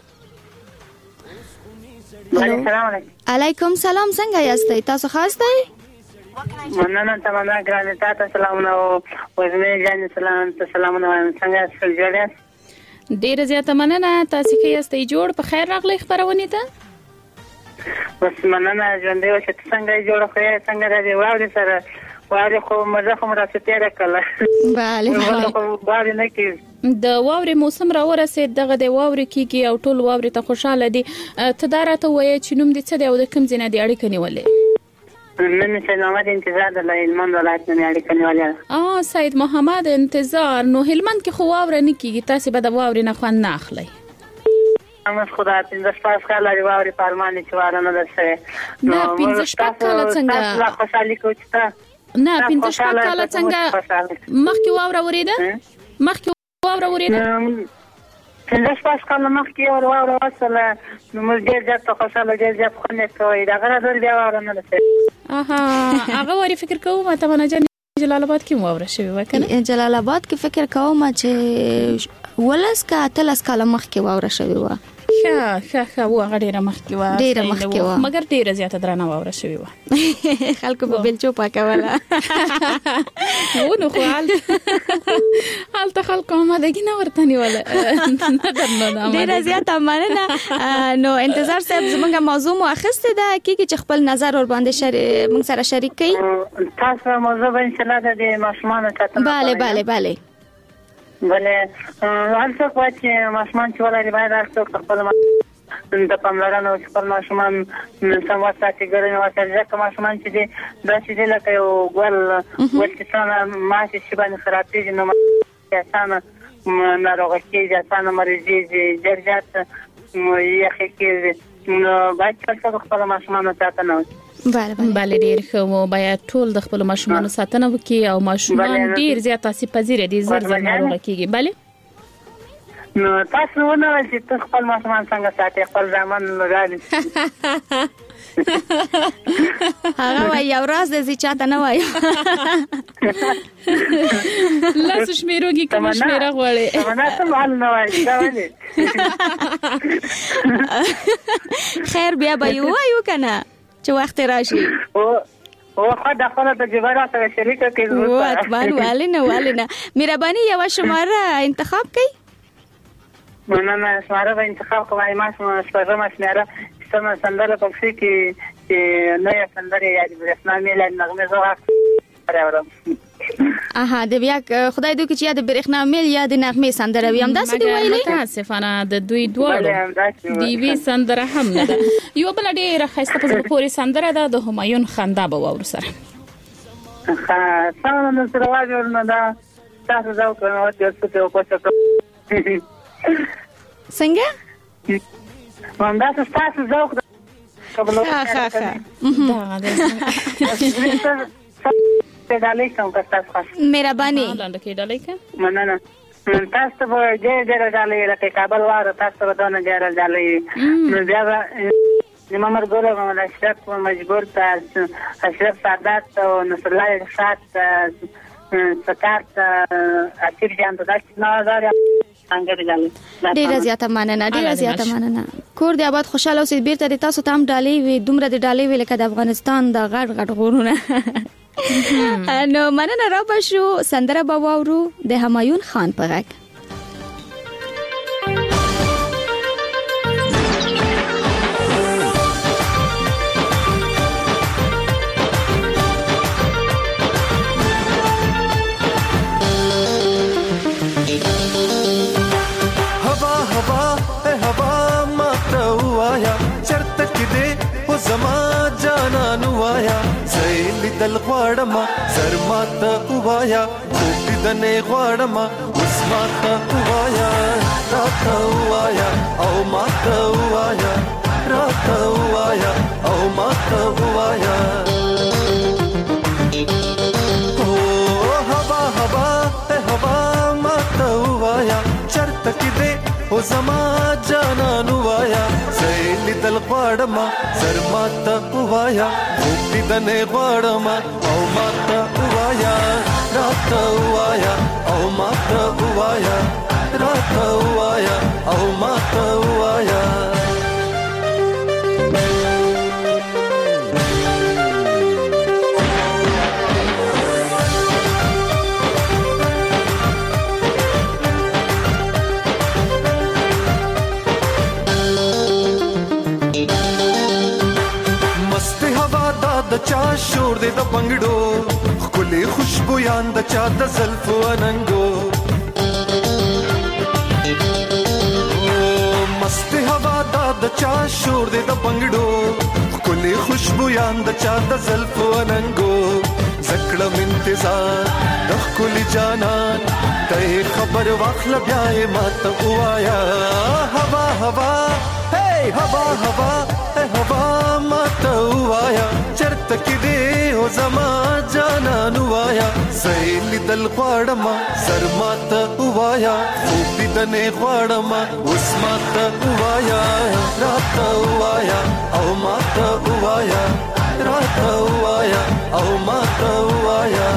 السلام علیکم علیکم سلام څنګه یاستئ تاسو خاص دی مننه تمنا ګرانه تاسو سلامونه او وزمه جان سلام سلامونه څنګه سړی ډیر زیاته مننه تاسو کې یاستئ جوړ په خیر راغلی خبرونه ته بس مننه ژوندې و چې څنګه جوړ خو څنګه راځي واوري سره واوري خو مزه خو مرسته تیر کړه bale خو واوري نه کی د واوري موسم را ورسید دغه د واوري کیږي او ټول واوري ته خوشاله دي ته دا راته وایې چې نوم دې څه دی او د کوم ځای نه دی اړیکه نیولې نن سید محمد انتظار د هلمند ولایت نه اړیکه نیولې اه سید محمد انتظار نو هلمند کې خو واوره نه کیږي تاسو به د واوري نه خوان نه اخلي امس خدا پنځه شپږ کاله لري واوري پارمانه چې واره نه درسه نه پنځه شپږ کاله څنګه لا خوشالي کوچته نه پنځه شپږ کاله څنګه مخکې واوره وریده مخکې واوره وریده پنځه شپږ کاله مخکې واوره واوره وسله نو موږ ډېر زیات خوشاله ډېر زیات خونه کوي دا غره در بیا واوره نه درسه اها هغه وری فکر کوم ته ونه جن جلال آباد کې واوره شوی وکنه جلال آباد کې فکر کوم چې ولس کا تلس کاله مخکې واوره شوی و ښه ښه ښه و هغه ډیره مخکې و ډیره مخکې و مګر ډیره زیاته درنه واوره شوی و خلکو په بلچو پاکوله و نو خو حال حال ته خلکو آمادګي نه ورته نیوله ډیره زیاته مننه نو انتظار صاحب زمونږ موضوع مو اخیسته ده کیږي چې خپل نظر ور باندې شریک موږ سره شریک کړئ تاسو موضوع به ان شاء الله د ماشومان ساتنه bale bale bale بله هلته چې ماشومان چې ولري باید هلته خپل د پاملرنه او خپل ماشومان سم وساتي ګرځي وساتي ځکه ماشومان چې دي دا چې لکه یو ګل ول چې څنګه ماشي شي باندې خرابېږي نو اسانه ناروغه کېږي اسانه مریضي جرجات یې کېږي نو باید چې خپل ماشومان ساتنه bale bale ډیر ښه باید ټول د خپل ماشومان ساتنه وکړي او ماشومان ډیر زیات تاسو پذیر دي زر زر ناروغه کیږي bale نو تاسو ونه چې خپل ماشومان څنګه ساتي خپل ځامن لري هغه وای یو راز دې چاته نه وای لاس شمیروږي کوم شمیره غواړي تمنا ته مال نه وای دا ولې خیر بیا به یو وایو کنه چې وخت راشي او او خدای خپل تجربه راته شریک کړي او اتمن والینه والینه مهرباني یو شماره انتخاب کړئ مننه شماره به انتخاب کوي ما شماره شماره سم سندره پکې کې چې نه سندره یاد برښنا میل نغمه زغه راوړم اها د بیا خدای دوی چې یاد برښنا میل یاد نغمه سندره وي هم دا څه دی ویلي متاسفانه د دوی دواړو دی وی سندره هم نه ده یو بل ډیره خسته په پوري سندره ده د همایون خندا به ور سره ها څنګه نو سره واجب نه ده تاسو ځو کنه او چې څه په څه څنګه واندا تاسو ځو قبل ها ها ها ډالۍ کوم تاسو خاص مهرباني لاندې کې ډالۍ کوم مننه تاسو به ډېر ډېر ډالۍ لکه کابل واره تاسو به دونه ډېر ډالۍ نو بیا به نمبر ګوره کوم اشرف مجبور ته اشرف سعادت او نصر الله شات سکات اخیر جان ته داسې نه زاریا څنګه ډیره زیاته مننه ډیره زیاته مننه کور دی آباد خوشاله اوسئ بیرته د تاسو ته هم ډالۍ وي دومره د ډالۍ وی لکه د افغانستان د غړ غړ غورونه نو مننه را بشو سندره به واورو د همایون خان په غږ. دل غواړما سر ماته وایا کوټی دنه غواړما اوس ماته وایا راته وایا او ماته وایا راته وایا او ماته وایا او هوا هوا هوا ماته وایا چرته کې دې او زما جانان وایا زېل دل غواړما سر ماته وایا کوټی دنه غواړما او ماته وایا راته وایا او ماته وایا راته وایا او ماته وایا د چا شور دې د بنگړو خولي خوشبو یان د چا د زلفو اننګو مست هوا د چا شور دې د بنگړو خولي خوشبو یان د چا د زلفو اننګو زکړم انتظار د خولي جانان ته خبر واخل بیا ماته وایا هوا هوا هی هوا هوا هوا ماته وایا چرته کې دې او زما جانان وایا زېل دل غواړما سر ماته وایا خوبي دنه غواړما اوس ماته وایا راته وایا او ماته وایا راته وایا او ماته وایا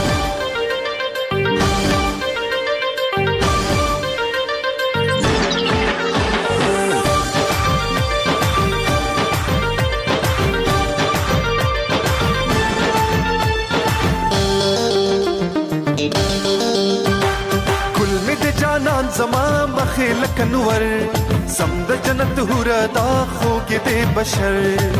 زما مخیل کنور سم د جنت هور دا خو کې دې بشر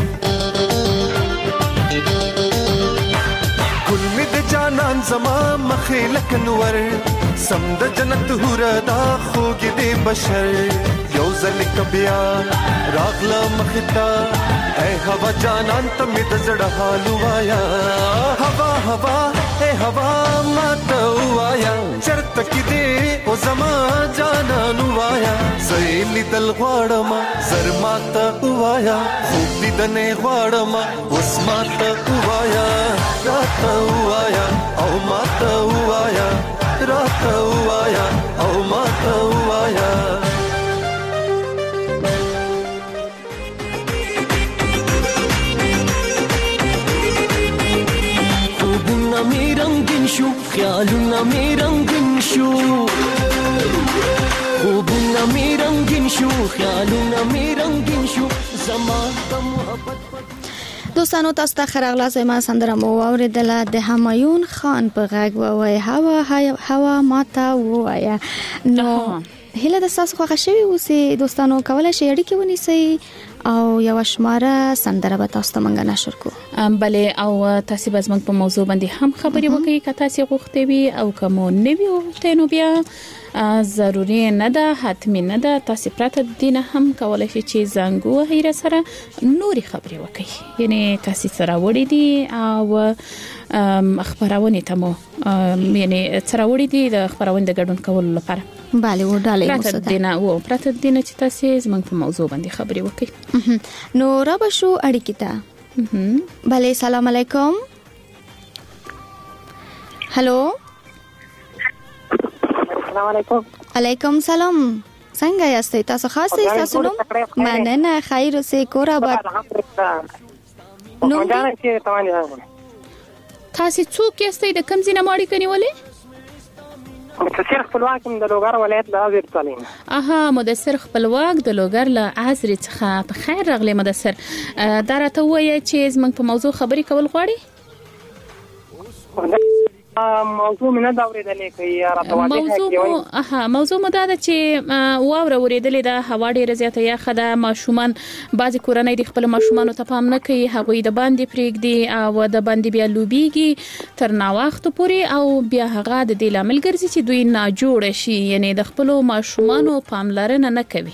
کل می د جانان زما مخیل کنور سم د جنت هور دا خو کې دې بشر یو ځل کبیا راغلا مختا اے هوا جانان ته می د زړه حال وایا هوا هوا اے هوا ماته وایا چرته کې دې او زما جانان وایا زېل دل غواړما زر ماته وایا خوب دې دنه غواړما اوس ماته وایا راته وایا او ماته وایا راته وایا او ماته وایا خوبونه مې رنگین شو خیالونه مې رنگین شو خوبونه مې رنگین شو خیالونه مې رنگین شو زما د محبت دوستانو تاسو ته خرغلا زما سندره مو اوریدله د همایون خان په غږ وای هوا هوا ماته وایا نو هله د تاسو خوښ شوی اوسې دوستانو کولای شئ اړیکې ونیسئ او یو شماره سندره به تاسو ته منګه نشر کو بلې او تاسو به زموږ په موضوع باندې هم خبرې وکړئ که تاسو غوښتئ وي او کوم نه وي غوښتئ نو بیا ضروري نه ده حتمی نه ده تاسو پرته دینه هم کولای شئ چې زنګ وهئ سره نوري خبرې وکړئ یعنی تاسو سره وړي دي او خبرونه ته مو یعنی سره وړي دي د خبرونه د ګډون کولو لپاره bale و ډالې پرته دینه و پرته دینه چې تاسو زموږ په موضوع باندې خبرې وکړئ نو را به شو اړیکې ته bale سلام علیکم هالو السلام علیکم علیکم سلام څنګه یاستئ تاسو خاص تاسو نو مننه خیر اوسې کور آباد نو تاسو څوک یاستئ د کوم ځای نه ماړی کنيولې مدثر خپلواک د لوګر ولایت له ازر تعلیم اها مدثر خپلواک د لوګر له ازر څخه په خیر راغلی مدثر دا راته وایي چې زموږ په موضوع خبرې کول غواړي موضوع مې نه دا اورېدلې کوي راته واضح موضوع اها موضوع مو دا ده چې واوره اورېدلې ده هوا ډېره زیاته یخه ده ماشومان بعضې کورنۍ د خپلو ماشومانو ته پام نه کوي هغوی د باندې پرېږدي او د باندې بیا لوبېږي تر ناوخته پورې او بیا هغه د دې لامل ګرځي چې دوی ناجوړه شي یعنی د خپلو ماشومانو پاملرنه نه کوي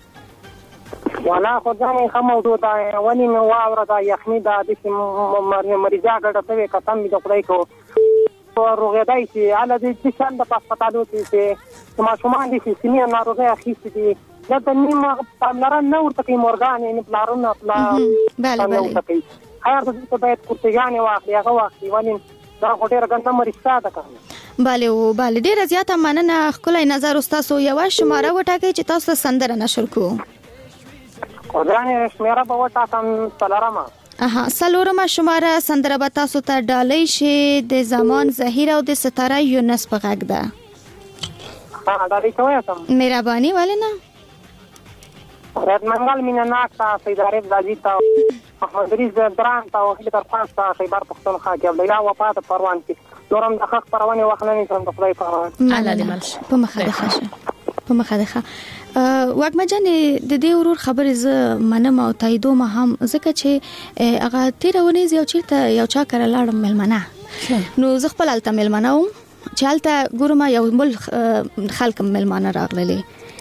والا خو ځانې ښه موضوع ده ونې مې واوره ده یخني ده داسې مریضه ګډه شوې قسم مې د خدای کو روغېدای شي هله د څه شان د په هسپتالو کې چې ماشومان دي چې سیمې ناروغۍ اخیستې دي دلته نیمه پاملرنه نه ورته کوي مورګانې نه پلارونه پلار نه ورته کوي خیر د دوی ته باید کورتیګانې واخلي هغه واخلي ولې دا خو ډېره ګنده مریضه ده که بله او بله ډېره زیاته مننه ښکلی نظر ستاسو یوه شماره وټاکئ چې تاسو ته سندره نشر کړو خو ځانې شمېره به وټاکم څلورمه اها څلورمه شماره سندره به تاسو ته ډالۍ شي د زمان زهیر او د ستاره یونس په غږ ده ها ډالۍ کوم مهرباني ولې نه رات منګل مینا ناک تا سید عارف زاجی تا محمد ریز دران تا او هیتر پاس تا خیبر پختونخوا کې بیا وفات پروان کې نورم د حق پروان وخت نه نشم د خدای پروان الله دې مل شي په مخه ده ښه په مخه ده ښه واګما جان د دې ورور خبرې ز منم او تاییدوم هم ځکه چې هغه تیرونه یو چیرته یو چا کړه لاړم ملمنه نو زه خپل الته ملمنه وم چې الته ګورم یو بل خلک ملمنه راغلي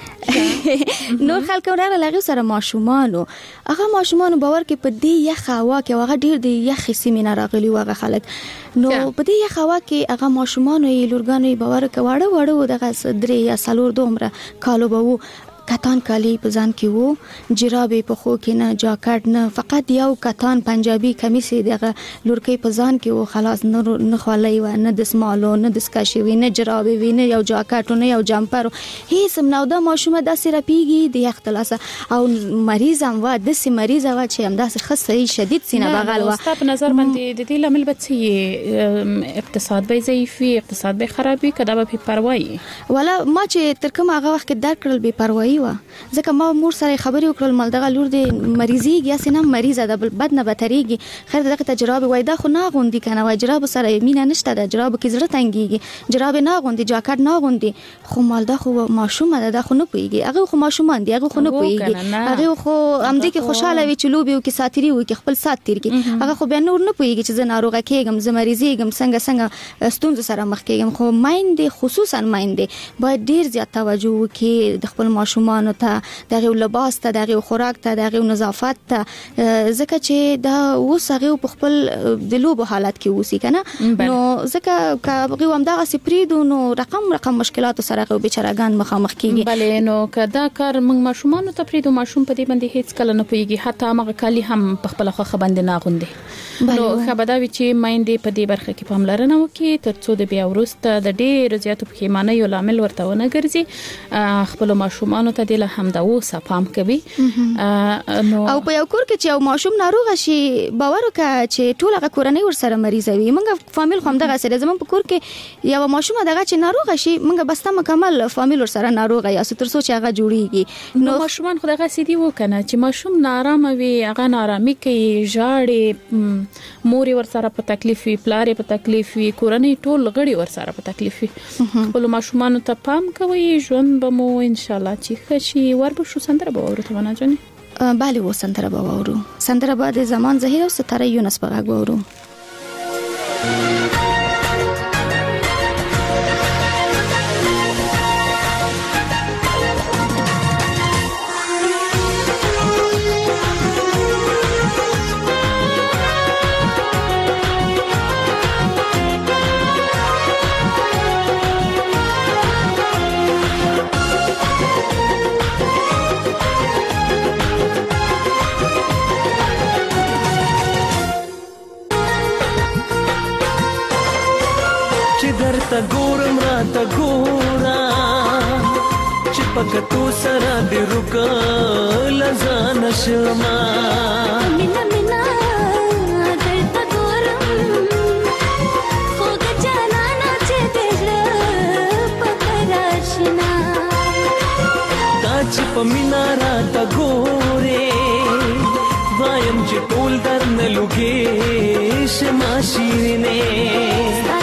نور خلک وراره لغه سره ماشومانو هغه ماشومانو باور کې په دې یخ هوا کې هغه ډیر دی یخ سیمه نه راغلي واغه خلک نو په دې یخ هوا کې هغه ماشومانو یې لورګانو باور کې واړه واړه دغه درې یا سلور دومره کالو به وو کتان کالی په ځان کې وو جرابې په خو کې نه جاکټ نه فقط یو کتان پنجابي کمیس دغه لورکې په ځان کې وو خلاص نه نه خولای و نه د سمالو نه د سکاشي وی نه جرابې وی نه یو جاکټ نه یو جامپر هیڅ نو د ماشومه د سرپیږي د اختلاصه او مریض هم و د سي مریض و چې هم د خصه شدید سینه بغل و استاد په نظر باندې د دې لامل به اقتصاد به ضعیفي اقتصاد به خرابي کدا به پروايي ولا ما چې تر کومه هغه وخت در کړل به پروايي ځکه ما مور سره خبرې وکړل مال دغه لور د مریضیږي یا سینه مریضه ده بد نه بتريږي خیر دغه تجربه وای دا خو نه غوندي کنه وای جراب سره مینه نشته د جراب کې زړه تنګيږي جراب نه غوندي جاکټ نه غوندي خو مال دا خو ماشومه ده خو نه پويږي هغه خو ماشومان دي هغه خو نه پويږي هغه خو امدې کې خوشاله وي چې لوبي او کې ساتري وي کې خپل سات تیر کې هغه خو به نور نه پويږي چې زه ناروغه کېږم زه مریضیږم څنګه څنګه ستونزې سره مخ کېږم خو مایند خصوصا مایند باید ډیر زیات توجه وکړي د خپل ماشومان ته دغه لباس ته دغه خوراک ته دغه نظافت ته ځکه چې دا وسغه په خپل د لوب حالت کې وسی کنه نو ځکه کغه هم دغه سپریدو نو رقم رقم مشکلات سره غو بیچارهګان مخامخ کیږي بلې نو کدا کار موږ ماشومان ته پریدو ماشوم په دې باندې هیڅ کله نه پويږي حتی هغه کالی هم په خپل خو باندې نه غوندي نو خبرداوي چې مایندې په دې برخه کې پاملرنه وکړي ترڅو د بیا ورسته د ډېر زیاتو پښیمانه یو لامل ورته ونه ګرځي خپل ماشومان ته د هم دا وسه پام کوي نو او په یو کور کې چې یو ماشوم ناروغ شي باور وکړه چې ټول هغه کورنۍ ور سره مریض وي موږ فامیل خو هم دغه سره زمون په کور کې یو ماشوم دغه چې ناروغ شي موږ بس ته مکمل فامیل ور سره ناروغ یا ستر سوچ هغه جوړیږي نو ماشومان خو دغه سيدي وکنه چې ماشوم نارامه وي هغه نارامي کوي ژاړي مور ور سره په تکلیف وي پلار په تکلیف وي کورنۍ ټول غړي ور سره په تکلیف وي خپل ماشومان ته پام کوي ژوند به مو ان شاء الله چې خشي وربو شو سندره به ورته ونه جنې بله و سندره به ورو سندره به د زمان زهیر او ستاره یونس په غږ ورو تا ګورم را تا ګورا چې پکتو سره دې رکا لزان شما مینا مینا در تا ګورم خو د جانانا چې دې پکراشنا دا چې پمینا را تا ګورې وایم چې ټول در نه لګې شما شیرینه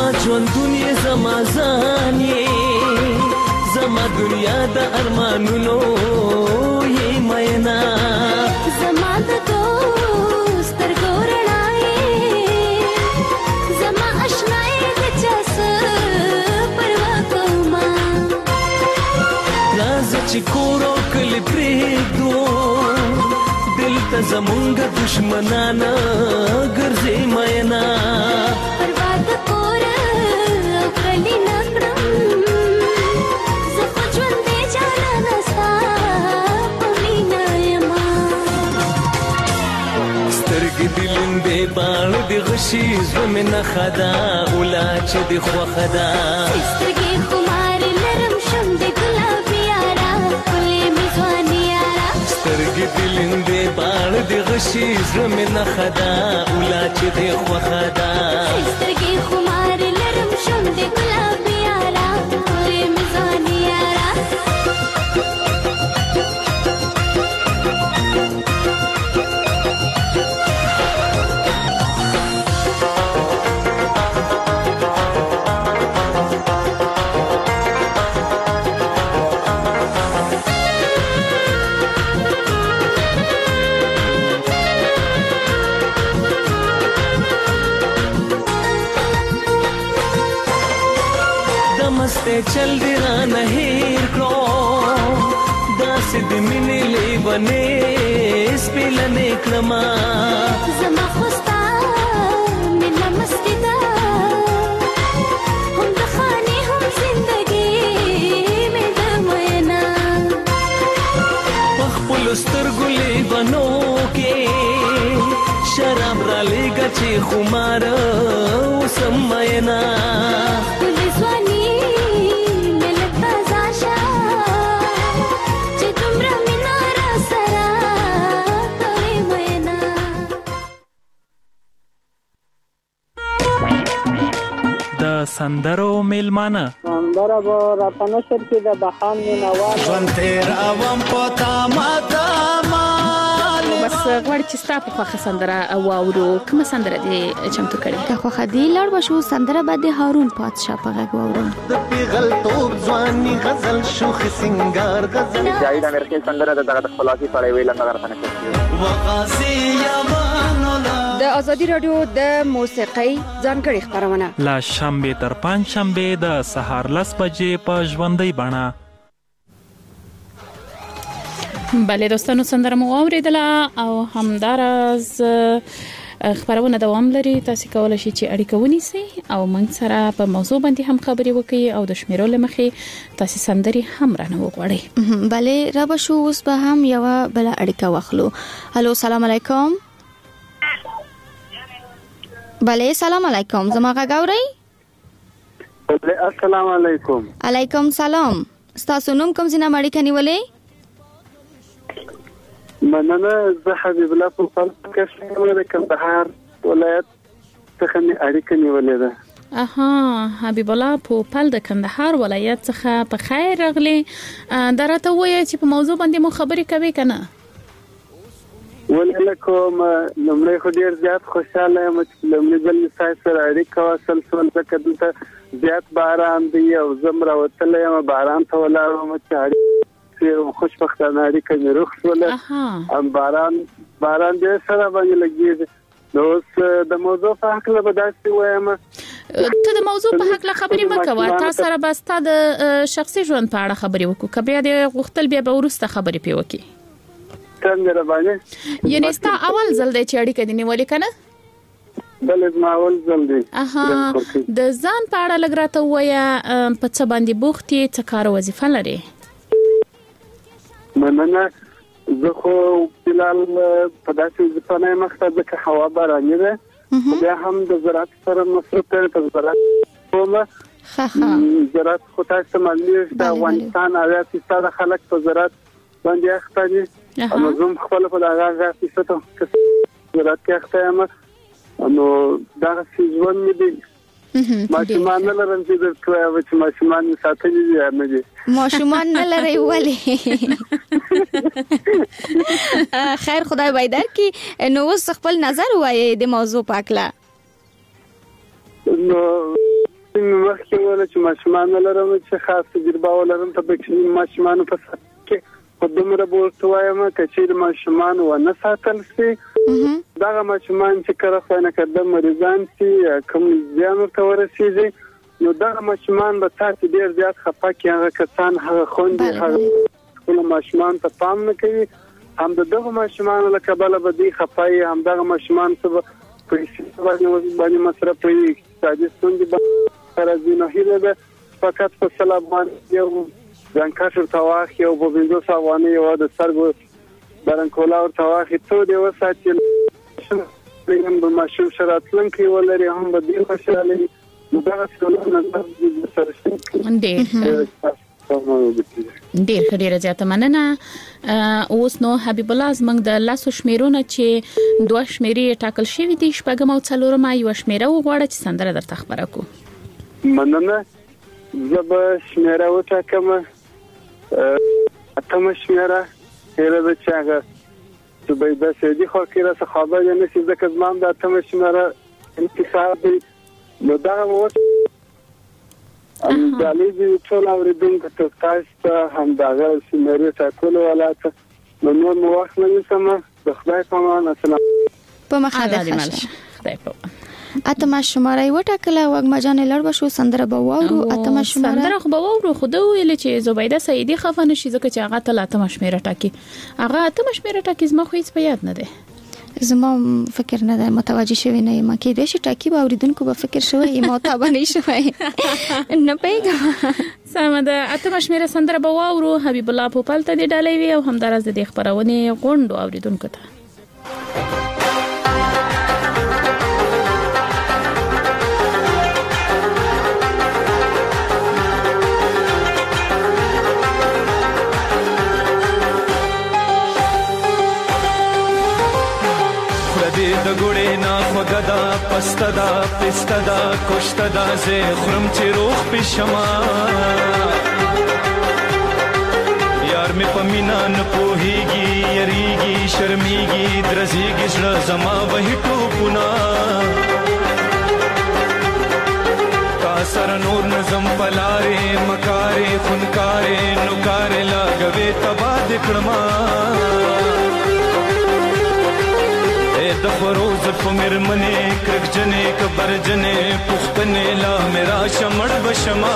ژوند دنیا زما ځان یې زما دنیا د ارمانونو یې مینا زما د دوست سترګو رڼا یې زما اشنا یې د چا څه پروا کومه راځه چې کور او کلی پرېږدو دلته زمونږ دشمنان ګرځي مینا پروا د کور او کلی نه کړم زه خو ژوندی جانانه ستا په مینه یمه سترګې دې لوندې باڼه دې غشي زړه مې نښه ده اوله چې دې خوښه ده سترګې خمارې لرم شم د ګلابي یاره ښکلې مې ځواني یاره سترګې دې لوندې باڼه دې غشي زړه مې نښه ده اوله چې دې خوښه ده سترګې خمارې لرم شم د ګلابي یاره ښکلې مې ځواني یاره مسته چل دی رانه هیر کړو داسې د مینې لیونې سپېلنې کړما زما خو ستا مینه مستي ده هم د خانې هم زندګي مې د مینا په خپلو سترګو لیونو کې شراب رالیږه چې خمار اوسم مینا ښکلې ځواني سندرو میلمانه سندره به راته نشر کې د بخان مینوال ژوند تېروم په تامه تامه بس غواړي چې ستا په خوښه سندره واورو کومه سندره دې چمتو کړې که خوښه دې لړ بشو سندره به د هارون پادشاه په غږ واورم د پیغل توپ ځواني غزل شوخ سنگار غزل جاید امریکای سندره د دغه خلاصي پړې ویل نه راته نشي وغاسي یمانولا د ازادي رادیو د موسیقۍ ځانګړي خبرونه لا شنبه تر پنځ شنبه د سهار لس بجې په ژوندۍ بڼه. بله دوستانو سندره مو اوریدله او همداراز خبرونه دوام لري تاسو کولای شئ چې اړیکه ونیسئ او موږ سره په موضوع باندې هم خبرې وکړئ او د شمیرو لمخې تاسو سندري هم رانه وغواړئ. بله را به شو اوس به هم یو بل اړیکه واخلو. الو سلام علیکم. بله سلام علیکم زما غږ اورئ؟ بله السلام علیکم. علیکم سلام. تاسو نوم کوم ځای نه اړیکه نیولې؟ مننه زه حبیب الله په فلسفه کې د کندهار ولایت څخه مې اړیکه نیولې ده. اها حبیب الله په پل د کندهار ولایت څخه په خیر راغلی. درته وایي چې په موضوع باندې مو خبرې کوي کنه؟ ولله کوم لمړی خو ډیر زیات خوشاله یم چې لمړی ځل سای سره اړیکه وصل شول ځکه دلته زیات باران دی او زم راوتلی یم باران ته ولاړم چې خوشبختانه اړیکه مې روغ شوله. ام باران باران دې سره باندې لګېږي. نو اوس د موضوع په هکله به داسې وایم ته د موضوع په هکله خبرې مه کوه تا سره به ستا د شخصي ژوند په اړه خبرې وکړو که بیا دې غوښتل بیا به وروسته خبرې پرې وکړي. څنګه را باندې یعنې ستا اول ځل دی چې اړیکه دې نیولې که نه؟ بله زما اول ځل دی. اها د ځان په اړه لږ راته ووایه په څه باندې بوخت یې څه کار او وظیفه لرې؟ مننه زه خو فلحال په داسې وظیفه نه یم اخته ځکه هوا باراني ده بیا هم د زراعت سره مصروف یم په زراعت کوم زراعت خو تاسو معلومه د افغانستان اویا فیصده خلک په زراعت باندې اخته دي نو زه خپل په دغه فیصده زراعت کې اخته یم نو دا څه ژوند مې دی ماشومان نه لرم چې د کوه چې ماشومان ساتلي دي نه دي ماشومان نه لري ولی خیر خدای بایدار کی نو اوس خپل نظر وایي د موضوع پاکلا. نو چې مخکې ولا چې ماشومان لرم چې خاص تجربه ولرم په بچنی ماشومان په سات کې خودمره بورته وایم چې ماشومان و نه ساتل سي دا ماشومان چې کله خو نه کده مریضان سي کوم ځان ورته ورسیږي نو دا ماشومان به تاسو ډیر زیات خفه کیږي کسان هغه خوندې هغه ټول ماشومان ته پام نه کوي هم دغه ماشومان له کبله بدی خفای هم دغه ماشومان څه په باندې باندې مصرف کوي اقتصادي ستونزې راځي نو هیله ده فقط په سلام باندې یو ځانکاشر تواخ یو په بنځو ساوانه یو د سرګو برنکولا او تواخ ته دی وساتل هم به ماشوم شراتلن کې ولري هم به دی خوشاله دغه څلور نظر سره ډېر ډېر ډېر زیاته مننه اوس نو حبیب الله زمنګ د لاسو شمیرونه چې دوه شمیرې ټاکل شوې دي شپږم او څلورم یو شمیره وغواړه چې سندره درته خبره کو مننه زب شمیره وټاکم اتم شمیره هره د چاغه چې به د سېدي خو کې را صحابه یې نشي د کزمان د اتم شمیره انتخاب نو دا وو ام دالي ټول اوریدونکو ته تاسو هم داغه شمیره ټاکلو ولاته نو نور مو وخت نه سم د خدای په امان السلام په مخه د خدای په اتم شماره وټاکله وګما جان لړ بشو سندره به وورو اتم شماره سندره خو به وورو خو دوی ویل چې زبیده سعیدی خفن شي ځکه چې هغه ته اتم شمیره ټاکي هغه اتم شمیره ټاکي زما خو هیڅ په یاد نه ده زما فکر نه ده متوجه شوی نه یم کې د شي ټاکي به اوریدونکو به فکر شوی یم او تا باندې شوی نه پیګه سم ده اتم شمیره سندره به وورو حبیب الله په پالته دی ډالې وی او همدارز د خبرونه غونډو اوریدونکو ته د ګړې نا خوګدا پستدا پستدا کوشتدا زه خرم چې روح پښما یار مې پمینا نه پوهیږي یریږي شرمېږي درځيږي زړه زما وهي ټوپنا کا سر نور نظم پلاره مکارې خونکارې نوکارې لاګوي تبا دکړما د فروز فمرمنه کرجنه کبرجنه پختنه لا میرا شمړ بشما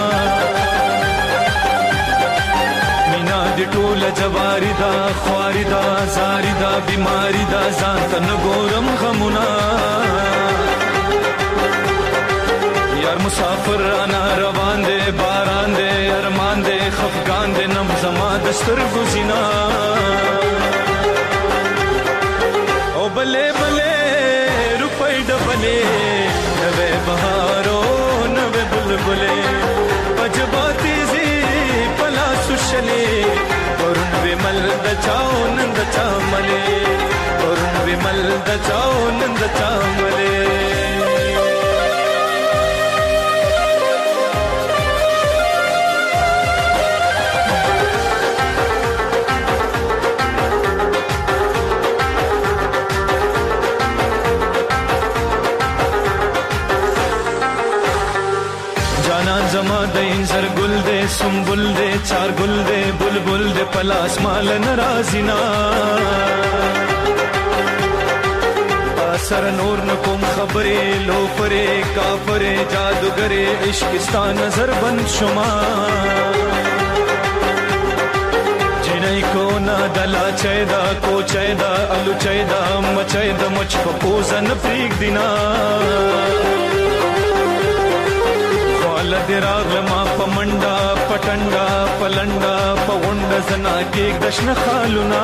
مینا د ټول جواری دا خواری دا زاری دا بیماری دا ځان ته نګورم غمونه یار مسافر انا روان دي باران دي ارمان دي خفقان دي نم زما دستر گزینا بلے بلے روپے ڈبلے نوے بہارو نوے بلبلے پجباتی زی پلا سشلے ورن ومل دچاؤ نند چاملے ورن ومل دچاؤ نند چاملے زما د انزر ګل دې سنبل دې چار ګل دې بلبل دې پلاس مال ناراضینا اثر نور نکوم خبرې لو پرې کافرې جادوګرې عشقستان نظر بند شما جنای کو نا دلا چیدا کو چیدا الو چیدا مچیدا مچ په پوزن پریک دینا د راغله ما پمنډا پټنډا پلنډا پونډ زنا کې دشن خالونا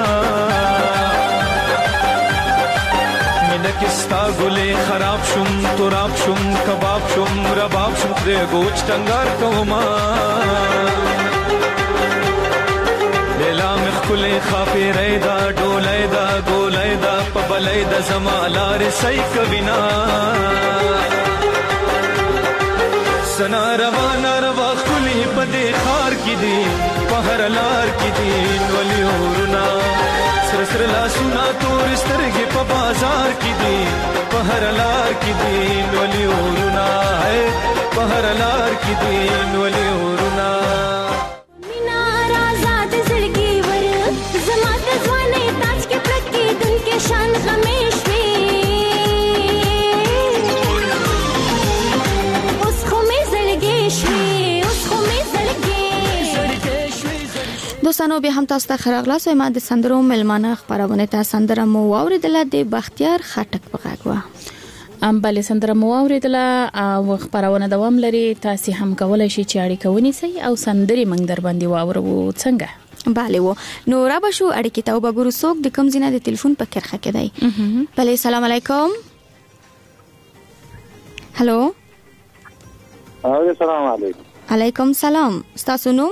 مینه کستا ګلې خراب شوم تراب شوم کباب شوم رباب شوم دې ګوچ ټنګار کوما لیلا مخکلې خافي ریدا ډولې دا ګولې دا پبلې د زمالار سې کوینا سنا روان روا خلی پدې خار کې دي بهر لار کې دي ولي ورنا سر سر لا سنا تور سترګې په بازار کې دي بهر لار کې دي ولي ورنا ہے هر لار کې دین ولې ورنا مینا رازا د زړګي ور زما د ځواني تاج کې پرت کې دن کې شان خمیش وي اوس خو می زړګي شوي اوس خو می زړګي دوستانو به هم تاسو ته خراغلا سو ما د سندرو ملمانه خبرونه ته سندره مو اوریدله د بختیار خټک په غاګوا ام بل سندره مو اوریدله او خبرونه دوام لري تاسو هم کولای شئ چې اړیکه ونیسئ او سندري منګ در باندې واورو څنګه bale wo نو را بشو اړیکې ته وګورو څوک د کوم زینه د ټلیفون په کرخه کې دی bale السلام علیکم هالو السلام علیکم علیکم سلام تاسو نو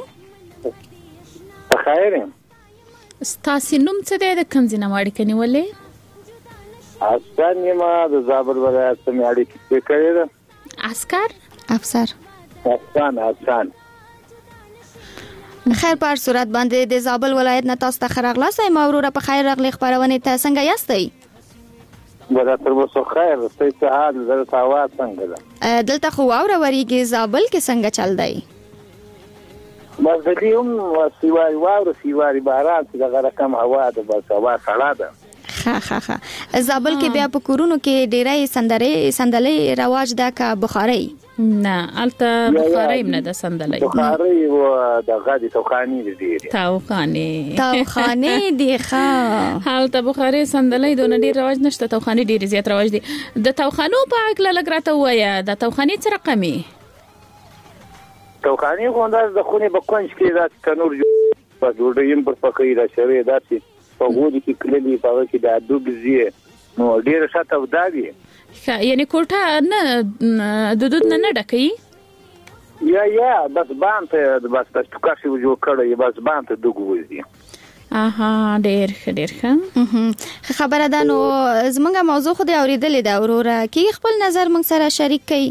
خیر تاسو نوم څه دی د کوم زینه واړی کني ولې اسکر نیمه د زابل ولایت څخه اړیکې کړې ده اسکر افسر افسان افسان خیر په صورت باندې د زابل ولایت نه تاسو ته خراغلا سه مورور په خیر رغلی خبرونه ته څنګه یاستئ بل تر اوسه خیر ستاسو ته حال درته आवाज څنګه ده دلته خو واوره وریږي زابل کې څنګه چل دی بس د دې هم سیواري واوره سیواري باران چې دغه رقم هوا ده بس هوا سړه ده ها ها ها زابل کې بیا په کورونو کې ډیرای سندرې سندلې رواج ده کا بخاری نه الته بخاری نه ده سندلې بخاری و د غادي توخانی دي دي توخانی توخانی دی ښا الته بخاری سندلې دونه ډیر رواج نشته توخانی ډیر زیات رواج دي د توخانو په اګل لګراته وایا د توخانی څه رقمي توخانی خونداز د خوني بکونج کې دا تنور په جوړیم پر پکې را شوی داسي په وګړي کې کلي په هغه کې د ادوب زی نو ډیر شاته وداوی یعنی کوټه نه د دود نه نه ډکې یا یا بس باندې بس تاسو کاشي وجو کړی بس باندې دغه وځي اها ډیر ډیر ښه خبره ده نو زمونږه موضوع خو د اوریدلې ده وروره کې خپل نظر موږ سره شریک کړئ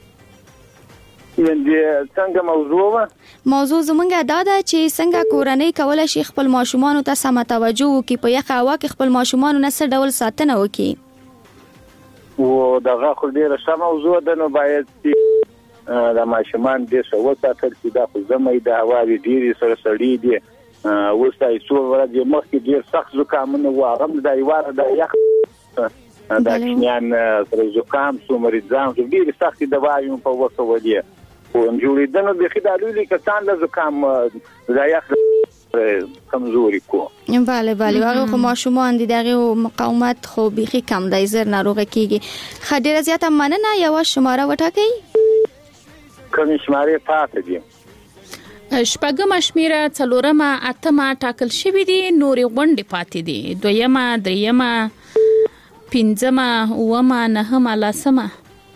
یعنی څنګه موضوع موضوع زمونږه دا ده چې څنګه کورنۍ کولای شي خپل ماشومان ته سم توجه وکړي په یخه هوا کې خپل ماشومان نه څه ډول ساتنه وکړي او دغه خو ډیره ښه موضوع ده نو باید چې د ماشومان د شو ساتل چې د زمې د هوا ډیره سره سړی دي وستای څو ورځې مخکې ډیر سخت زکامونه و هغه د ایواره د یخ د کینان سره زکام سو مریضان ډیر سخت دوايو په وخت ولې او جوړیدنه د خدای لې کسان له زکام د یخ کمزوري کو bale bale هغه خو ماشومان دي دغه مقاومت خو بيخي کم دی زر ناروغه کیږي خډيره زیاته مننه یو شماره وټاکئ کوم شماره پاتې دي شپږم شمیره څلورمه اتمه ټاکل شوې دي نورې غونډې پاتې دي دویمه دریمه پنځمه اومه نهمه لسمه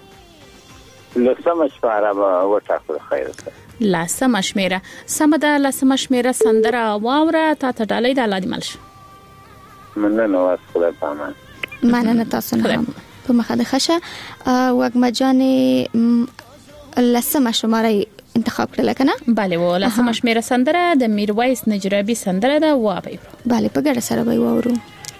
لسمه شماره وټاکل خیر ده لسمه شمیره سم ده لسمه شمیره سندره واوره تا ته ډالۍ د الله دی ملش مننه واسره پامان مننه تاسو نه په مخه د خشه وګما جانې لسمه شماره انتخاب کړل کنه bale و لسمه شمیره سندره د میرویس نجرابي سندره ده وابه bale په ګډه سره به وورو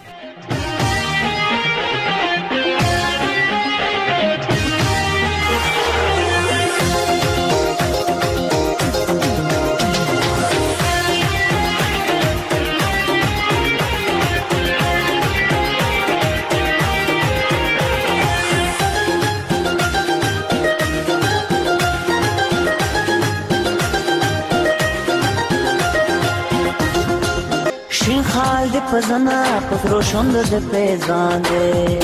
خال د پزنا پترو شوند د پیزان دے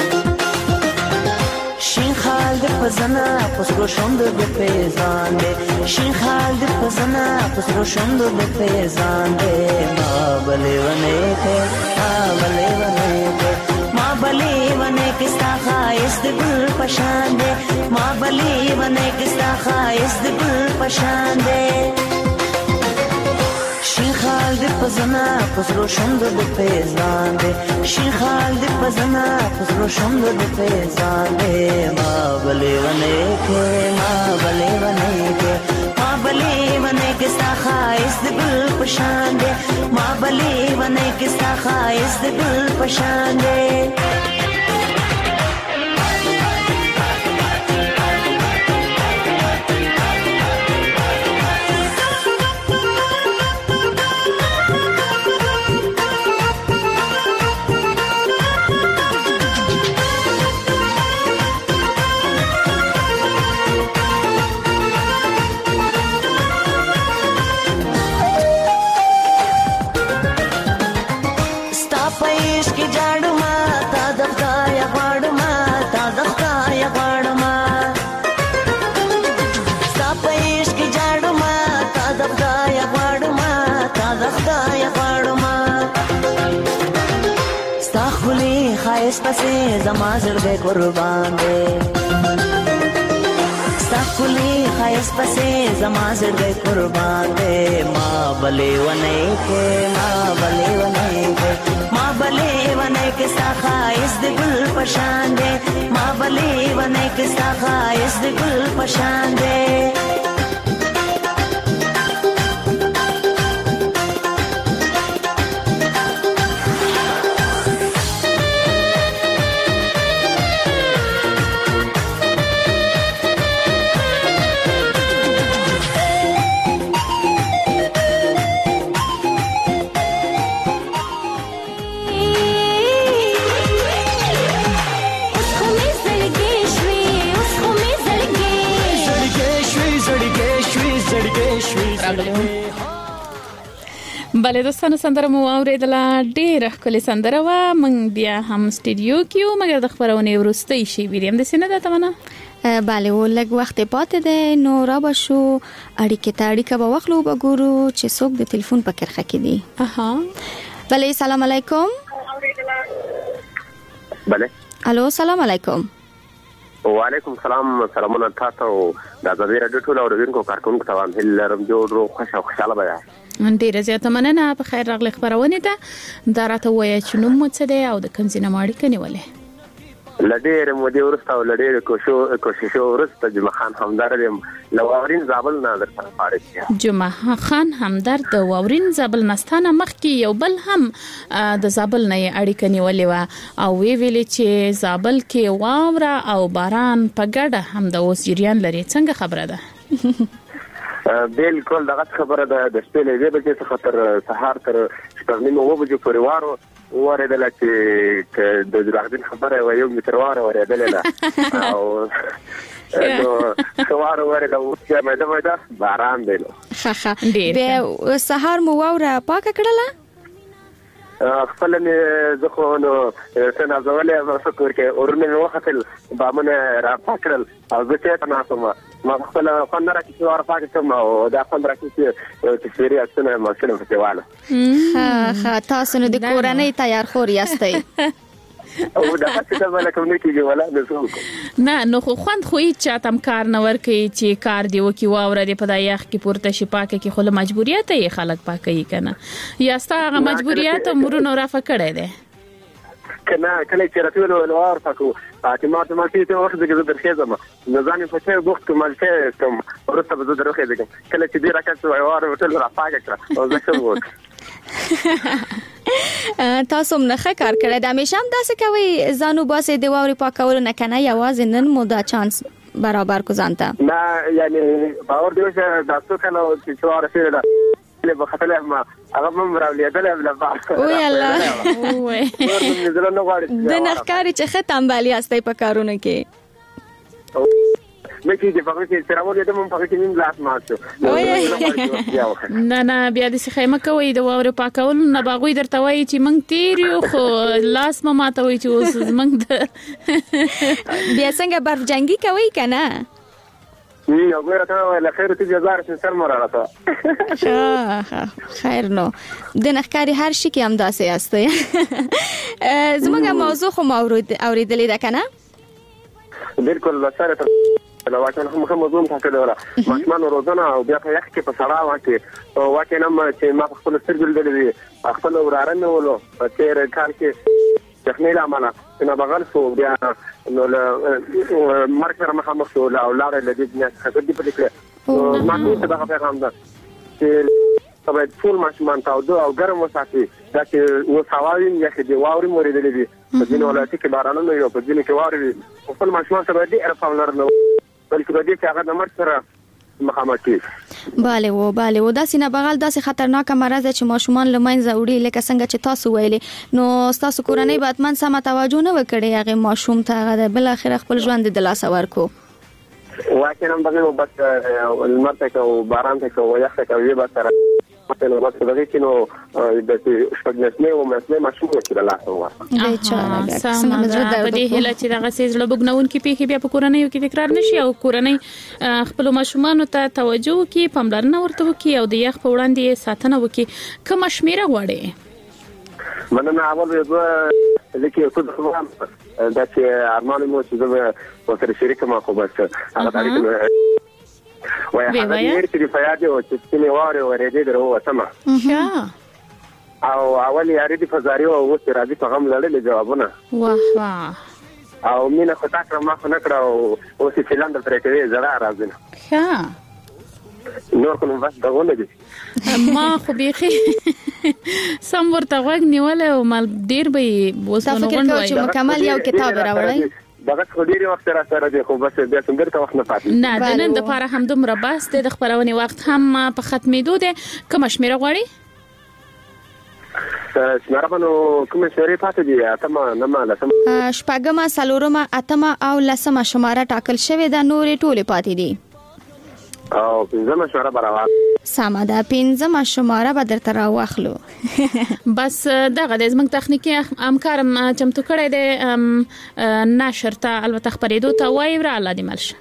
شین خال د پزنا پترو شوند د پیزان دے شین خال د پزنا پترو شوند د پیزان دے ما بلې ونه ته ما بلې ونه ته ما بلې ونه کستا خایس د ګل پشان دے ما بلې ونه کستا خایس د ګل پشان دے شین خال د پزنا پزرو شوند د پیزان دے شین خال د پزنا پزرو شوند د پیزان دے ما بلې ونه کې ما بلې ونه کې ما بلې ونه کې ستا خایس د ګل پشان دے ما بلې ونه کې ستا خایس د ګل پشان دے پسې زما زړګی قربان دی ستا ښکلي ښایست پسې زما زړګی قربان دی ما بلې ونی کې ما بلې ونی کې ما بلې ونی کې ستا ښایست د ګل په شان دی ما بلې ونی کې ستا ښایست د ګل په شان دی بله دوستانو سندره مو اوریدله ډیره ښکلې سندره وه موږ بیا هم سټوډیو کې یو مګر د خپرونې وروستۍ شیبې دي همداسې نه ده تمنا بله و لږ وخت پاتې دی نو را به شو اړیکې ته اړیکه به واخلو وګورو چې څوک د تلیفون په کرښه کې دي اها بله سلام علیکم بله الو سلام علیکم وعلیکم السلام سلامونه تاسو د ازادي راډیو ټول اوریدونکو کارکونکو ته هم هیله لرم جوړ روغ خوش او خوشاله به ډیره زیاته مننه په خیر راغلی خپرونې ته دا راته ووایه چې نوم مو څه دی او د کوم ځای نه مو اړیکه نیولې له ډېرې مودې وروسته او له ډېرې کوششو وروسته جمعه خان همدرد یم له واورین زابل نه درته فارغ یم جمعه خان همدرد د واورین زابل نه ستانه مخکې یو بل هم د زابل نه اړیکه نیولې وه او وی ویلې چې زابل کې واوره او باران په ګډه هم د اوس جریان لري څنګه خبره ده بالکل دغه خبره ده د شپې له دې بجې څخه تر سهار تر شپږ نیمې اوه بجې پورې وارو ورېدله چې د جلالدین خبره وه یو متر واره ورېدلې ده او نو ښه واره ورېده اوس بیا میده میده باران دی نو ښه ښه بیا سهار مو واوره پاکه کړله خپل مې زه خو نو څه نازولې یم څه کور کې اورونه مې وختل بامونه را پاک کړل او زه چېرته ناست وم ما خپله خوند نه راکړي چې واره پاکه کړم او دا خوند راکړي چې تصویري عکسونه یې ماسونه پسې والم ښه ښه تاسو نو د کورنۍ تیارخور یاستئ او دغه څه ته به کوم نه کېږي ولا نه څه وکړم نه نو خو خوند خو هېڅ چاته هم کار نه ورکوي چې کار دې وکړي واوره دې په دا یخ کې پورته شي پاکه کړي خو له مجبوریته یې خلک پاکوي که نه یا ستا هغه مجبوریت مرونو رافع کړی دی که نه کله چې راته ویل واور پاکو اعتماد ما چې ته وخت زه درخېږم نو ځان یې په څه بوخت کوم چې کوم وروسته به زه درخېږم کله چې دې راکړ چې واور ټول را پاکه کړه او زه ښه وکړم تاسو هم نه ښه کار کړی د همیشه هم داسې کوئ ځان وباسئ د واورې پاکولو نه که نه یوازې نن مو دا چانس برابر کو ځان ته نه یعنې باور دې وشه دا څو کله چې واوره شوې ده به ختلی یم هغه به م راولیدلی یم له بار وی الله د نه ښکاري چې ښه تنبل یاستئ په کارونو کې نه کېږي په هغه کې چې راولېدم هم په هغه کې نیم لاس مات شو نه نه بیا داسې خیمه مه کوئ د واورې پاکولو نه به هغوی درته وایي چې موږ تېر یو خو لاس مه ماتوئ چې اوس زموږ د بیا څنګه برف جنګي کوئ که نه ګوره ته له خیر ته جزا رسې سر مو راغته ښه خیر نو د نه ښکاري هر شي کې همداسې یاستئ زموږ موضوع خو مو اورېدلې ده که نه بالکل سره تر واقعا هم هم موضوع ټاکلې وه ماشومانو روزنه او بیا په یخ کې په سړه هوا کې واقعا هم چې ما په خپلو سترګو لیدلې وي خپل وراره مې ولو په تېر کال کې یخنۍ له امله چې نابغل شو بیا نو له مرګ سره مخامخ شو او لاړې له دې دنیا څخه ګردې پټې کړې ما ټول ته دغه پیغام ده چې باید ټول ماشومان تاوده او ګرم وساتي دا چې اوس هوا وي یخې دي واورې مو اورېدلې دي په ځینو ولایتو کې بارانونه وي او په ځینو کې واورې وي خپل ماشومان ته باید ډېره پاملرنه بلکې په دې چې هغه د مرګ سره مخامخ کیږي bale و bale و داسې نه بغل داسې خطرناک مرض چې ماشومان لمنځه وړي لکه څنګه چې تاسو ویلي نو تاسو کورنۍ باید من سم توجه نه وکړي هغه ماشوم ته هغه بل اخر خپل ژوند د لاس ورکو واکه نن دغه بس المرته کو باران ته کو یخ ته کوي بس سره مثلا بس دغه کینو د شپږنسمه او مسله ماشوم کې لاس ورکو بیچاره سم په دې هله چې دغه سیز له بګنون کې پیخي بیا په کورنۍ کې تکرار نشي او کورنۍ خپل ماشومان ته توجه وکي پاملرنه ورته وکي او د یخ په وړاندې ساتنه وکي کوم شمیره غواړي مننه اول یو لکه یو څه د دا چې ارمان مو چې زه ورسره شریک ما خو بس هغه تاریخ وای هغه ډېر چې په یاد او چې سپینې واورې ورېدې درو وسمه او اول یاري د فزاري او اوس راځي په غم لړلې جوابونه واه واه او مینه خو تا کړم ما خو نه کړه او اوس فلان د ترې کوي زړه راځي ښه نور کوم بس دغونه دي ما خو بيخي سم ورته غوږ نیولې او مال ډیر به وسونه غونډوي چې مکمل یو کتاب راوړی دا څه ډیر وخت را سره دی خو بس بیا څنګه ته وخت نه پاتې نه د نن د لپاره هم دومره بس د خبرونې وخت هم په ختمېدو دی کوم شمیره غواړي شمیره بنو کوم شمیره پاتې دی اتمه نه مال سم شپږمه سلورمه اتمه او لسمه شماره ټاکل شوې ده نورې ټوله پاتې دي او پنځمه شماره برابر سمه ده پنځمه شماره به درته راوخلو بس دغه د زمنګ تخنیکی همکار چمتو کړی دی نشر ته البته خبرېدو ته وایي را الله دې ملشه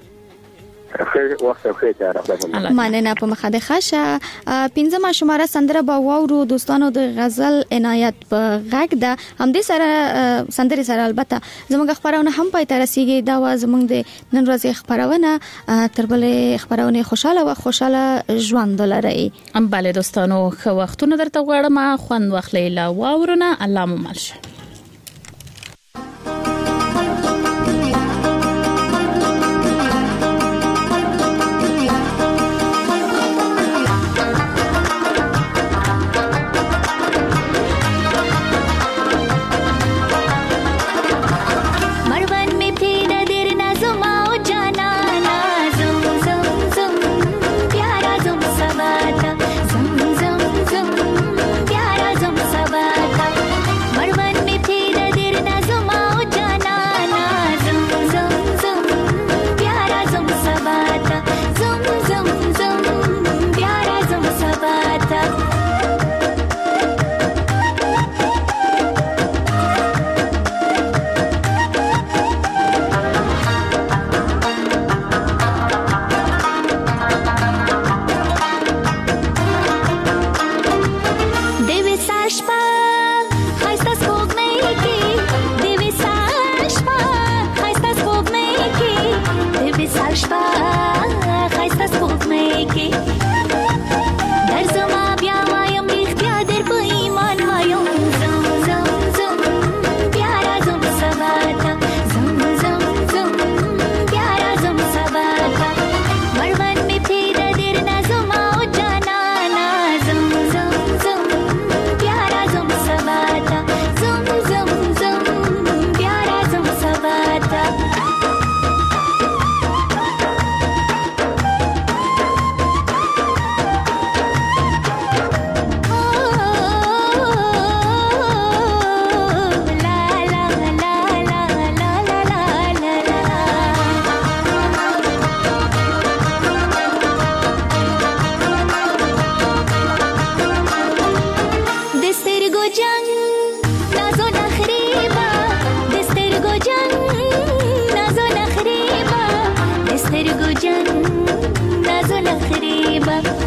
خیر وخت خیر راځه مننه په مخه د خاصه پنځمه شماره سندره به واورو دوستانو د غزل عنایت په غږ ده هم دې سره سندري سره البته زموږ خبرونه هم پای ته رسیدي دا و زموږ د نن ورځې خبرونه تر بلې خبرونه خوشاله او خوشاله ژوند لري ام bale دوستانو خو وختونه درته غواړم خوند واخلې لا واورونه الله مو ملشه سترګو جنگ نازو نخریبا